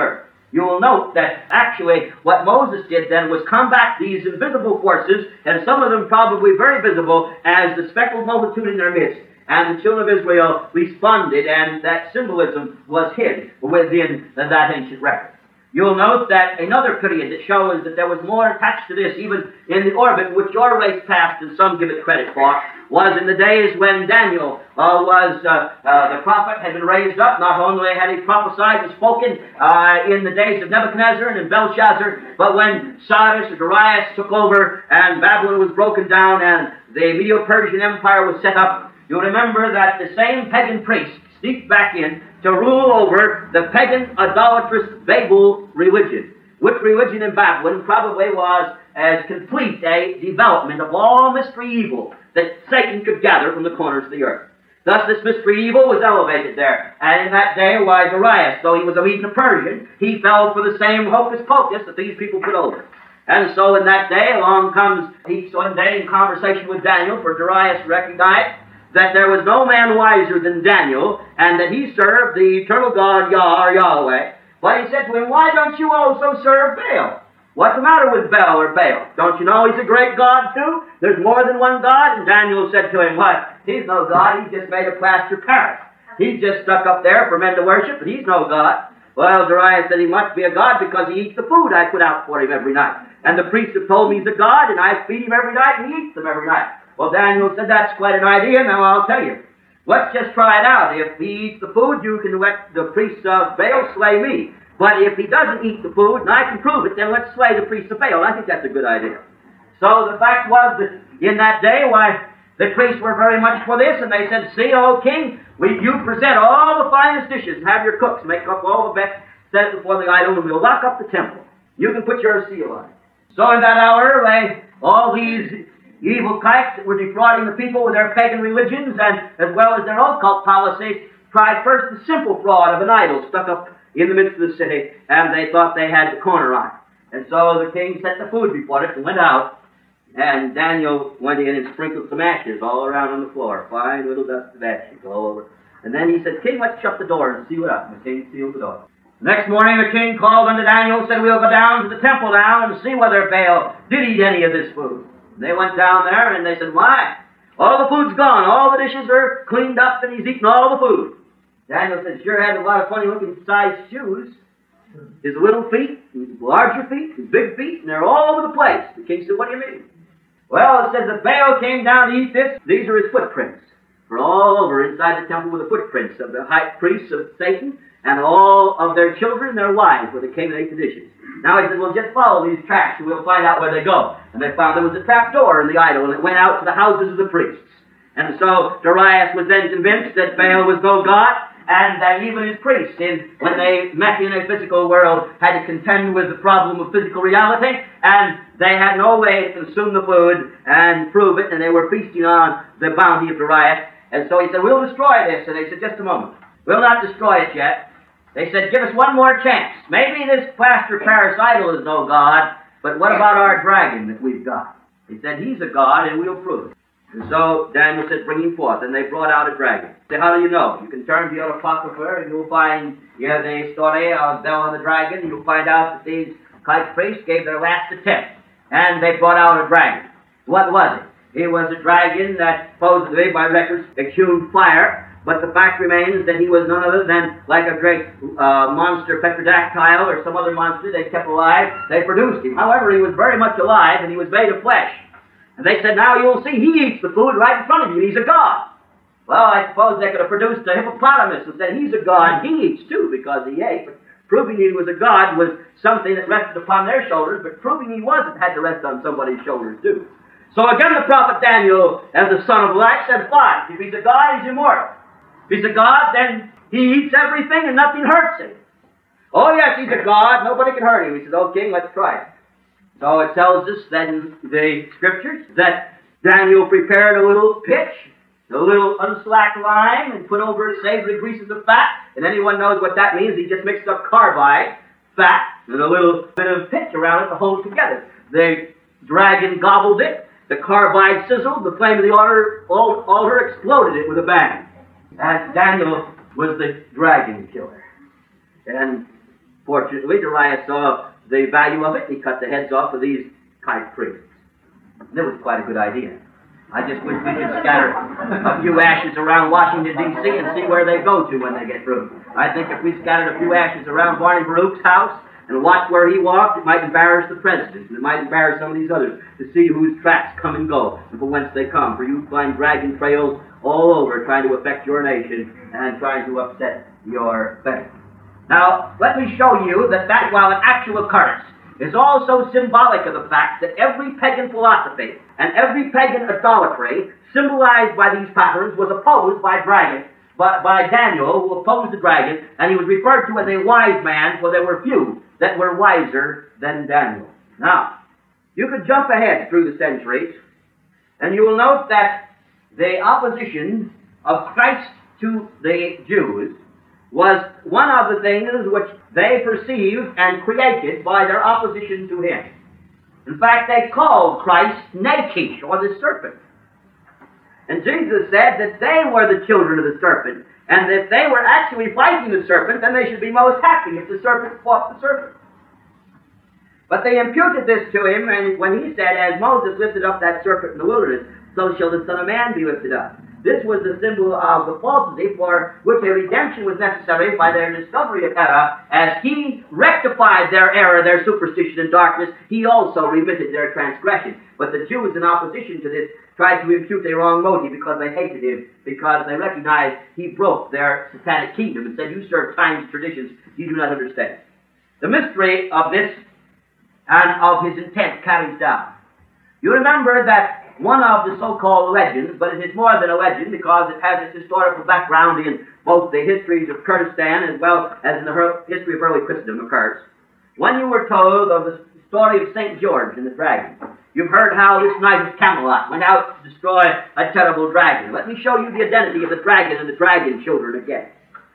You will note that actually what Moses did then was combat these invisible forces, and some of them probably very visible, as the speckled multitude in their midst. And the children of Israel responded, and that symbolism was hid within that ancient record. You'll note that another period that shows that there was more attached to this, even in the orbit which your race passed, and some give it credit for, was in the days when Daniel uh, was, uh, uh, the prophet had been raised up. Not only had he prophesied and spoken uh, in the days of Nebuchadnezzar and in Belshazzar, but when Cyrus or Darius took over and Babylon was broken down and the Medo-Persian Empire was set up, you'll remember that the same pagan priest sneaked back in to rule over the pagan, idolatrous Babel religion, which religion in Babylon probably was as complete a development of all mystery evil that Satan could gather from the corners of the earth. Thus this mystery evil was elevated there. And in that day, why, Darius, though he was a Medo-Persian, he fell for the same hocus-pocus that these people put over. And so in that day, along comes he one day in conversation with Daniel, for Darius recognized that there was no man wiser than Daniel, and that he served the eternal God, Yah, or Yahweh. But he said to him, why don't you also serve Baal? What's the matter with Baal or Baal? Don't you know he's a great God too? There's more than one God. And Daniel said to him, what? He's no God. He just made a plaster Paris. He's just stuck up there for men to worship, but he's no God. Well, Darius said he must be a God because he eats the food I put out for him every night. And the priests have told me he's a God, and I feed him every night, and he eats them every night. Well, Daniel said, that's quite an idea. Now I'll tell you. Let's just try it out. If he eats the food, you can let the priests of Baal slay me. But if he doesn't eat the food, and I can prove it, then let's slay the priests of Baal. I think that's a good idea. So the fact was that in that day, why, the priests were very much for this, and they said, see, O king, we, you present all the finest dishes, and have your cooks make up all the best, set it before the idol, and we'll lock up the temple. You can put your seal on it. So in that hour, they, all these evil kites that were defrauding the people with their pagan religions, and as well as their occult policies, tried first the simple fraud of an idol stuck up in the midst of the city, and they thought they had the corner on it. And so the king set the food before it and went out, and Daniel went in and sprinkled some ashes all around on the floor, fine little dust of ashes all over. And then he said, King, let's shut the door and see what up. And the king sealed the door. The next morning the king called unto Daniel and said, we'll go down to the temple now and see whether Baal did eat any of this food. And they went down there and they said, why? All the food's gone. All the dishes are cleaned up and he's eaten all the food. Daniel said, sure had a lot of funny looking sized shoes. His little feet, his larger feet, his big feet, and they're all over the place. The king said, what do you mean? Well, it says that Baal came down to eat this. These are his footprints. For all over inside the temple were the footprints of the high priests of Satan and all of their children and their wives where they came and ate the dishes. Now he said, well, just follow these tracks and we'll find out where they go. And they found there was a trap door in the idol and it went out to the houses of the priests. And so Darius was then convinced that Baal was no god, and that even his priests, in, when they met in a physical world, had to contend with the problem of physical reality, and they had no way to consume the food and prove it, and they were feasting on the bounty of Darius. And so he said, we'll destroy this. And they said, just a moment. We'll not destroy it yet. They said, give us one more chance. Maybe this plaster Paris idol is no god, but what about our dragon that we've got? He said, he's a god, and we'll prove it. And so Daniel said, bring him forth. And they brought out a dragon. Say, how do you know? You can turn to your apocrypha and you'll find yeah, the story of Bel and the dragon. And you'll find out that these kite priests gave their last attempt. And they brought out a dragon. What was it? It was a dragon that supposedly, by records, exhumed fire. But the fact remains that he was none other than like a great uh, monster petrodactyl or some other monster they kept alive. They produced him. However, he was very much alive and he was made of flesh. And they said, now you'll see he eats the food right in front of you. He's a god. Well, I suppose they could have produced a hippopotamus and said, he's a god. He eats too because he ate. But proving he was a god was something that rested upon their shoulders. But proving he wasn't had to rest on somebody's shoulders too. So again, the prophet Daniel, as the son of light, said, fine. If he's a god, he's immortal. If he's a god, then he eats everything and nothing hurts him. Oh, yes, he's a god. Nobody can hurt him. He said, oh, king, let's try it. So it tells us that in the Scriptures that Daniel prepared a little pitch, a little unslacked lime, and put over it savory greases of fat. And anyone knows what that means. He just mixed up carbide, fat, and a little bit of pitch around it to hold it together. The dragon gobbled it. The carbide sizzled. The flame of the altar, altar exploded it with a bang. And Daniel was the dragon killer. And Fortunately, Darius saw the value of it. He cut the heads off of these kite priests. And it was quite a good idea. I just wish we could scatter a few ashes around Washington, D C and see where they go to when they get through. I think if we scattered a few ashes around Barney Baruch's house and watched where he walked, it might embarrass the president, and it might embarrass some of these others to see whose tracks come and go and from whence they come. For you find dragging trails all over trying to affect your nation and trying to upset your faith. Now, let me show you that that, while an actual occurrence, is also symbolic of the fact that every pagan philosophy and every pagan idolatry symbolized by these patterns was opposed by dragon, by, by Daniel, who opposed the dragon, and he was referred to as a wise man, for there were few that were wiser than Daniel. Now, you could jump ahead through the centuries, and you will note that the opposition of Christ to the Jews was one of the things which they perceived and created by their opposition to him. In fact, they called Christ Nakish, or the serpent. And Jesus said that they were the children of the serpent, and that if they were actually fighting the serpent, then they should be most happy if the serpent fought the serpent. But they imputed this to him, and when he said, as Moses lifted up that serpent in the wilderness, so shall the Son of Man be lifted up. This was the symbol of the falsity for which a redemption was necessary by their discovery of error. As he rectified their error, their superstition and darkness, he also remitted their transgression. But the Jews, in opposition to this, tried to impute a wrong motive because they hated him, because they recognized he broke their satanic kingdom and said, you serve times, traditions you do not understand. The mystery of this and of his intent carries down. You remember that one of the so-called legends, but it is more than a legend because it has its historical background in both the histories of Kurdistan as well as in the history of early Christendom occurs. When you were told of the story of Saint George and the dragon, you've heard how this knight of Camelot went out to destroy a terrible dragon. Let me show you the identity of the dragon and the dragon children again.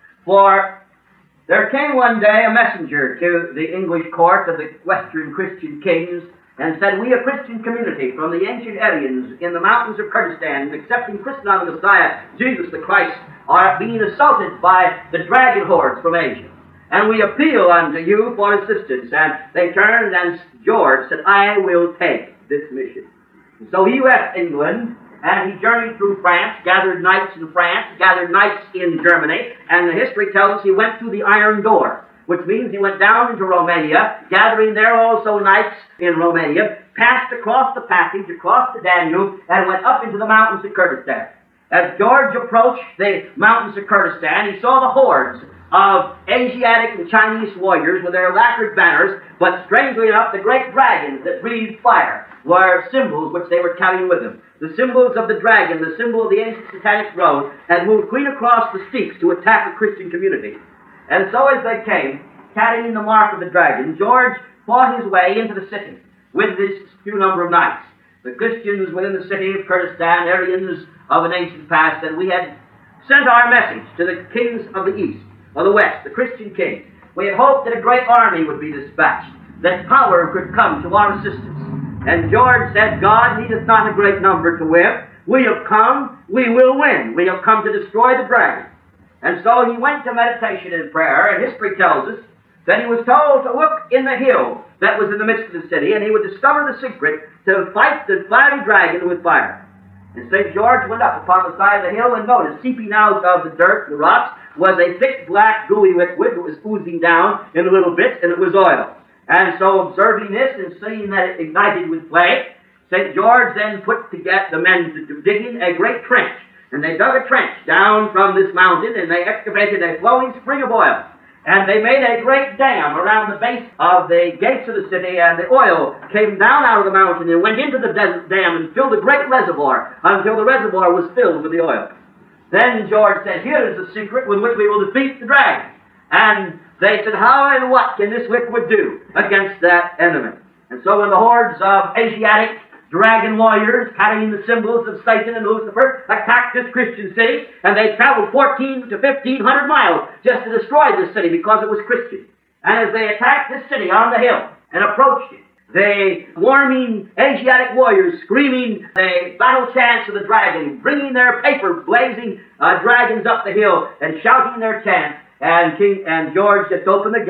For there came one day a messenger to the English court of the Western Christian kings and said, we, a Christian community from the ancient Aryans in the mountains of Kurdistan, accepting Christendom the Messiah, Jesus the Christ, are being assaulted by the dragon hordes from Asia. And we appeal unto you for assistance. And they turned, and George said, I will take this mission. And so he left England, and he journeyed through France, gathered knights in France, gathered knights in Germany, and the history tells us he went through the Iron Door, which means he went down into Romania, gathering there also knights in Romania, passed across the passage, across the Danube, and went up into the mountains of Kurdistan. As George approached the mountains of Kurdistan, he saw the hordes of Asiatic and Chinese warriors with their lacquered banners, but strangely enough, the great dragons that breathed fire were symbols which they were carrying with them. The symbols of the dragon, the symbol of the ancient satanic throne, had moved clean across the steeps to attack a Christian community. And so as they came, carrying the mark of the dragon, George fought his way into the city with this few number of knights. The Christians within the city of Kurdistan, Aryans of an ancient past, and we had sent our message to the kings of the east, of the west, the Christian kings. We had hoped that a great army would be dispatched, that power could come to our assistance. And George said, God needeth not a great number to win. We have come, we will win. We have come to destroy the dragon. And so he went to meditation and prayer, and history tells us that he was told to look in the hill that was in the midst of the city, and he would discover the secret to fight the fiery dragon with fire. And Saint George went up upon the side of the hill and noticed, seeping out of the dirt, the rocks, was a thick, black, gooey liquid that was oozing down in a little bit, and it was oil. And so observing this and seeing that it ignited with flame, Saint George then put to get the men to digging a great trench. And they dug a trench down from this mountain, and they excavated a flowing spring of oil. And they made a great dam around the base of the gates of the city, and the oil came down out of the mountain and went into the dam and filled a great reservoir until the reservoir was filled with the oil. Then George said, here is the secret with which we will defeat the dragon. And they said, how and what can this liquid do against that enemy? And so when the hordes of Asiatic dragon warriors carrying the symbols of Satan and Lucifer attacked this Christian city, and they traveled fourteen to fifteen hundred miles just to destroy this city because it was Christian. And as they attacked this city on the hill and approached it, the swarming Asiatic warriors screaming the battle chants of the dragon, bringing their paper blazing uh, dragons up the hill and shouting their chants, and King and George just opened the gate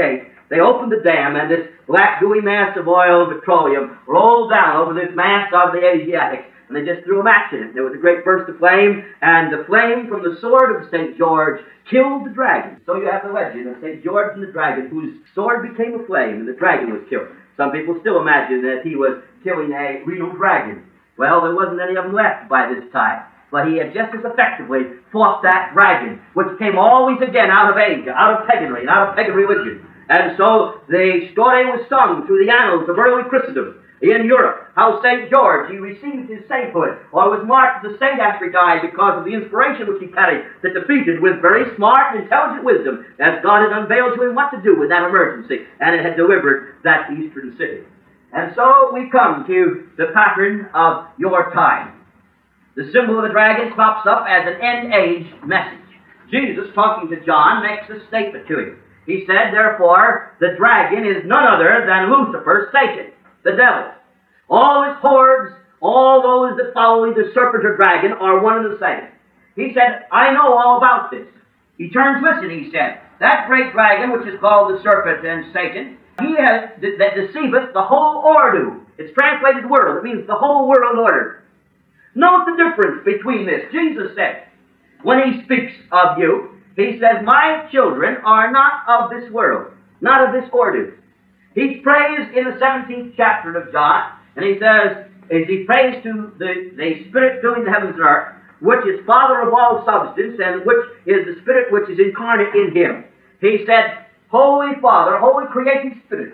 They opened the dam, and this black gooey mass of oil and petroleum rolled down over this mass of the Asiatics, and they just threw a match in it. There was a great burst of flame, and the flame from the sword of Saint George killed the dragon. So you have the legend of Saint George and the dragon, whose sword became a flame, and the dragon was killed. Some people still imagine that he was killing a real dragon. Well, there wasn't any of them left by this time. But he had just as effectively fought that dragon, which came always again out of Asia, out of paganry, and out of pagan religion. And so the story was sung through the annals of early Christendom in Europe, how Saint George, he received his sainthood, or was marked as a saint after he died because of the inspiration which he carried that defeated with very smart and intelligent wisdom, as God had unveiled to him what to do in that emergency, and it had delivered that eastern city. And so we come to the pattern of your time. The symbol of the dragon pops up as an end-age message. Jesus, talking to John, makes a statement to him. He said, therefore, the dragon is none other than Lucifer, Satan, the devil. All his hordes, all those that follow either serpent or dragon, are one and the same. He said, I know all about this. He turns, listen, he said, that great dragon, which is called the serpent and Satan, he has, that deceiveth the whole ordo. It's translated world. It means the whole world order. Note the difference between this. Jesus said, when he speaks of you, he says, my children are not of this world, not of this order. He prays in the seventeenth chapter of John, and he says, as he prays to the, the Spirit filling the heavens and earth, which is Father of all substance, and which is the Spirit which is incarnate in him. He said, Holy Father, Holy Creating Spirit.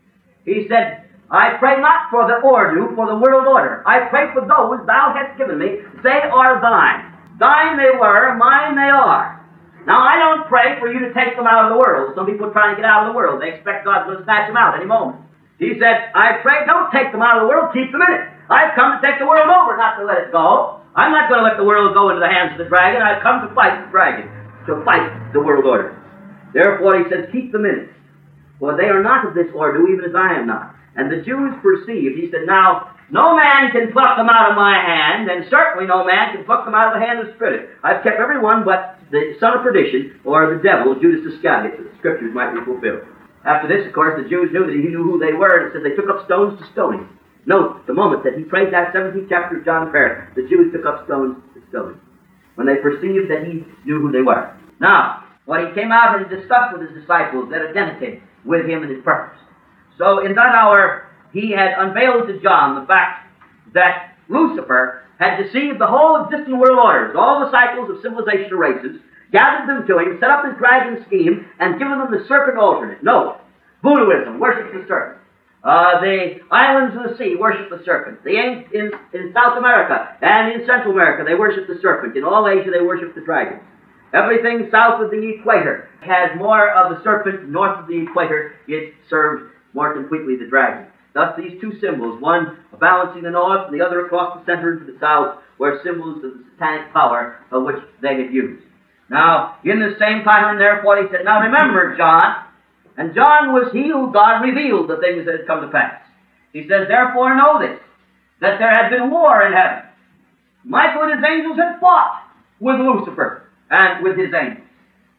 He said, I pray not for the ordo, for the world order. I pray for those thou hast given me. They are thine. Thine they were, mine they are. Now, I don't pray for you to take them out of the world. Some people are trying to get out of the world. They expect God's going to snatch them out any moment. He said, I pray, don't take them out of the world, keep them in it. I've come to take the world over, not to let it go. I'm not going to let the world go into the hands of the dragon. I've come to fight the dragon, to fight the world order. Therefore, he says, keep them in it. For they are not of this order, even as I am not. And the Jews perceived, he said, now, no man can pluck them out of my hand, and certainly no man can pluck them out of the hand of the Spirit. I've kept every one but the son of perdition, or the devil, Judas Iscariot, that the Scriptures might be fulfilled. After this, of course, the Jews knew that he knew who they were, and it said they took up stones to stone him. Note, the moment that he prayed that seventeenth chapter of John prayer, the Jews took up stones to stone him, when they perceived that he knew who they were. Now, when he came out and discussed with his disciples that identified with him and his purpose. So in that hour, he had unveiled to John the fact that Lucifer had deceived the whole existing world orders, all the cycles of civilization or races, gathered them to him, set up his dragon scheme, and given them the serpent alternate. No, voodooism worships the serpent. Uh, the islands of the sea worship the serpent. The in, in, in South America and in Central America, they worship the serpent. In all Asia, they worship the dragon. Everything south of the equator has more of the serpent. North of the equator, it serves more completely the dragon. Thus, these two symbols, one balancing the north and the other across the center into the south, were symbols of the satanic power of which they had used. Now, in the same pattern, therefore, he said, now remember, John, and John was he who God revealed the things that had come to pass. He says, therefore, know this, that there had been war in heaven. Michael and his angels had fought with Lucifer and with his angels.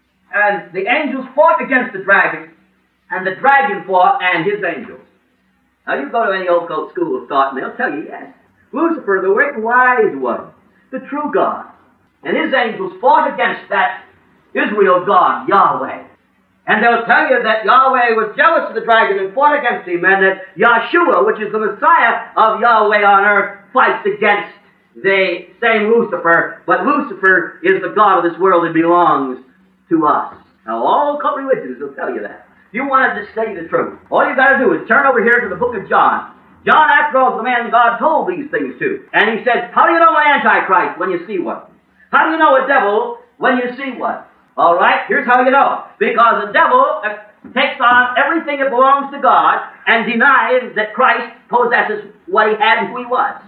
And the angels fought against the dragon, and the dragon fought and his angels. Now, you go to any occult school of thought, and they'll tell you, yes, Lucifer, the great wise one, the true God, and his angels fought against that Israel God, Yahweh. And they'll tell you that Yahweh was jealous of the dragon and fought against him, and that Yahshua, which is the Messiah of Yahweh on earth, fights against the same Lucifer, but Lucifer is the God of this world and belongs to us. Now, all occult religions will tell you that. If you wanted to study the truth, all you got to do is turn over here to the book of John. John, after all, is the man God told these things to. And he said, how do you know an Antichrist when you see one? How do you know a devil when you see one? All right, here's how you know. Because the devil uh, takes on everything that belongs to God and denies that Christ possesses what he had and who he was.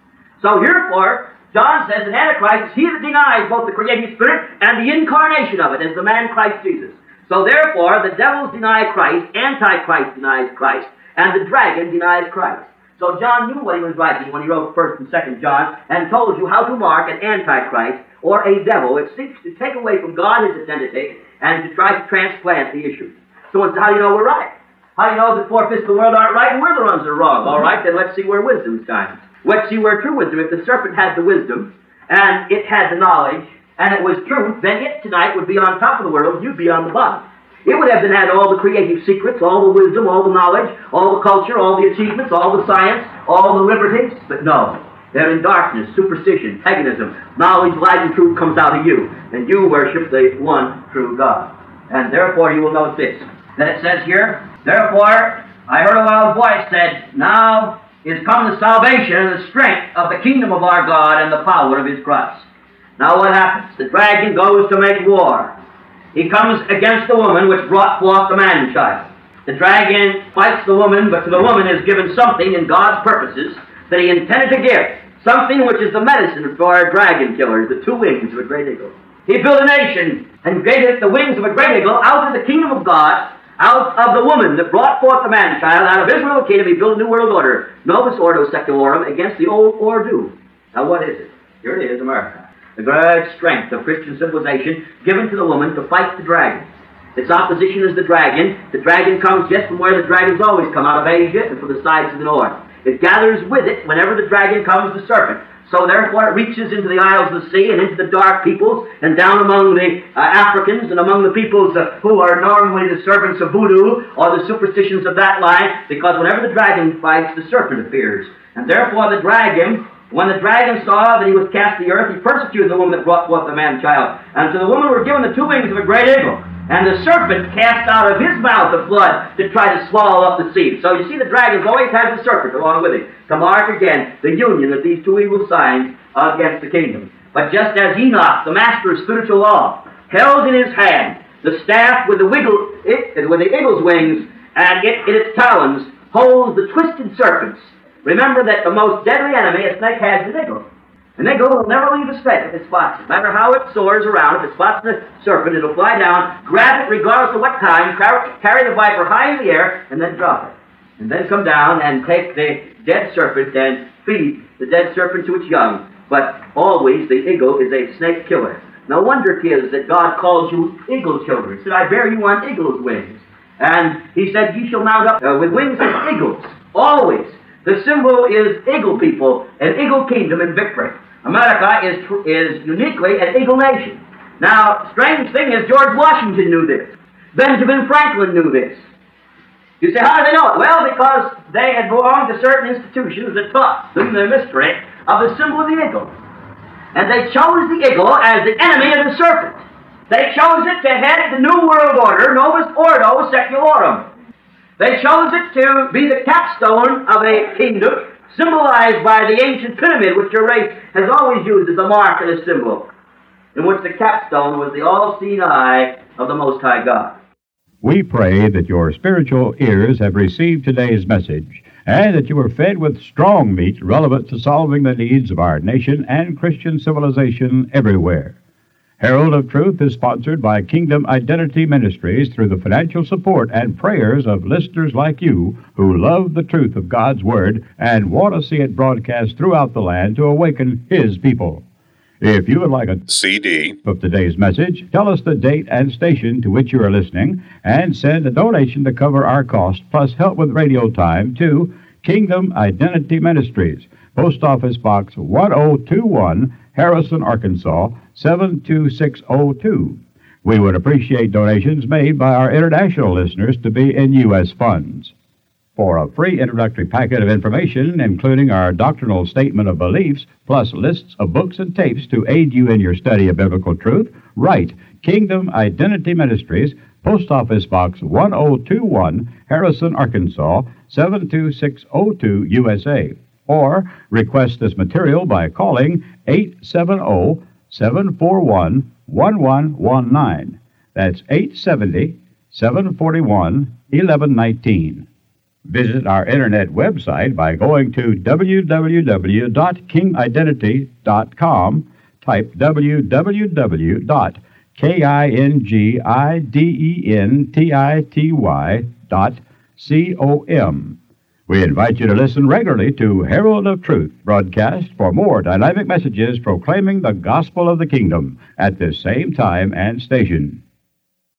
So therefore, John says that Antichrist is he that denies both the creating spirit and the incarnation of it as the man Christ Jesus. So therefore, the devils deny Christ, Antichrist denies Christ, and the dragon denies Christ. So John knew what he was writing when he wrote First and Second John, and told you how to mark an Antichrist or a devil. It seeks to take away from God his identity and to try to transplant the issue. So how do you know we're right? How do you know that four-fifths of the world aren't right and we're the ones that are wrong? All right, then let's see where wisdom shines. Let's see where true wisdom. If the serpent had the wisdom, and it had the knowledge, and it was truth, then it tonight would be on top of the world, you'd be on the bottom. It would have then had all the creative secrets, all the wisdom, all the knowledge, all the culture, all the achievements, all the science, all the liberties, but no. They're in darkness, superstition, paganism. Knowledge, light, and truth comes out of you, and you worship the one true God. And therefore you will note this. Then it says here, therefore I heard a loud voice said, now is come the salvation and the strength of the kingdom of our God and the power of his Christ. Now what happens? The dragon goes to make war. He comes against the woman which brought forth the man-child. The dragon fights the woman, but to the woman is given something in God's purposes that he intended to give. Something which is the medicine for dragon killers, the two wings of a great eagle. He built a nation and created the wings of a great eagle out of the kingdom of God, out of the woman that brought forth the man-child, out of Israel the kingdom. He built a new world order, Novus Ordo Secularum, against the old ordo. Now what is it? Here it is, America. The great strength of Christian civilization given to the woman to fight the dragon. Its opposition is the dragon. The dragon comes just from where the dragons always come, out of Asia and from the sides of the north. It gathers with it, whenever the dragon comes, the serpent. So therefore it reaches into the isles of the sea and into the dark peoples and down among the uh, Africans and among the peoples uh, who are normally the servants of voodoo or the superstitions of that line, because whenever the dragon fights, the serpent appears. And therefore the dragon, when the dragon saw that he was cast to the earth, he persecuted the woman that brought forth the man-child. And to the woman were given the two wings of a great eagle. And the serpent cast out of his mouth the blood to try to swallow up the seed. So you see the dragon always has the serpent along with him to mark again the union of these two evil signs against the kingdom. But just as Enoch, the master of spiritual law, held in his hand the staff with the wiggle, it, with the eagle's wings, and it in its talons holds the twisted serpents. Remember that the most deadly enemy a snake has is an eagle. An eagle will never leave a snake if it spots it. No matter how it soars around, if it spots the serpent, it'll fly down, grab it regardless of what kind, carry the viper high in the air, and then drop it. And then come down and take the dead serpent and feed the dead serpent to its young. But always the eagle is a snake killer. No wonder it is that God calls you eagle children. He said, I bear you on eagle's wings. And he said, ye shall mount up uh, with wings as eagles. Always. The symbol is eagle people, an eagle kingdom in victory. America is, is uniquely an eagle nation. Now, strange thing is George Washington knew this. Benjamin Franklin knew this. You say, how do they know it? Well, because they had belonged to certain institutions that taught them the mystery of the symbol of the eagle. And they chose the eagle as the enemy of the serpent. They chose it to head the New World Order, Novus Ordo Secularum. They chose it to be the capstone of a kingdom, symbolized by the ancient pyramid, which your race has always used as a mark and a symbol, in which the capstone was the all-seeing eye of the Most High God. We pray that your spiritual ears have received today's message, and that you are fed with strong meat relevant to solving the needs of our nation and Christian civilization everywhere. Herald of Truth is sponsored by Kingdom Identity Ministries through the financial support and prayers of listeners like you who love the truth of God's Word and want to see it broadcast throughout the land to awaken His people. If you would like a C D of today's message, tell us the date and station to which you are listening, and send a donation to cover our cost, plus help with radio time, to Kingdom Identity Ministries, Post Office Box one oh two one, Harrison, Arkansas, seven two six oh two. We would appreciate donations made by our international listeners to be in U S funds. For a free introductory packet of information, including our doctrinal statement of beliefs, plus lists of books and tapes to aid you in your study of biblical truth, write Kingdom Identity Ministries, Post Office Box one oh two one, Harrison, Arkansas, seven two six oh two, U S A. Or request this material by calling eight seven zero, seven four one, one one one nine. That's eight seven zero, seven four one, one one one nine. Visit our internet website by going to w w w dot king identity dot com. Type w w w dot king identity dot com. We invite you to listen regularly to Herald of Truth broadcast for more dynamic messages proclaiming the gospel of the kingdom at this same time and station.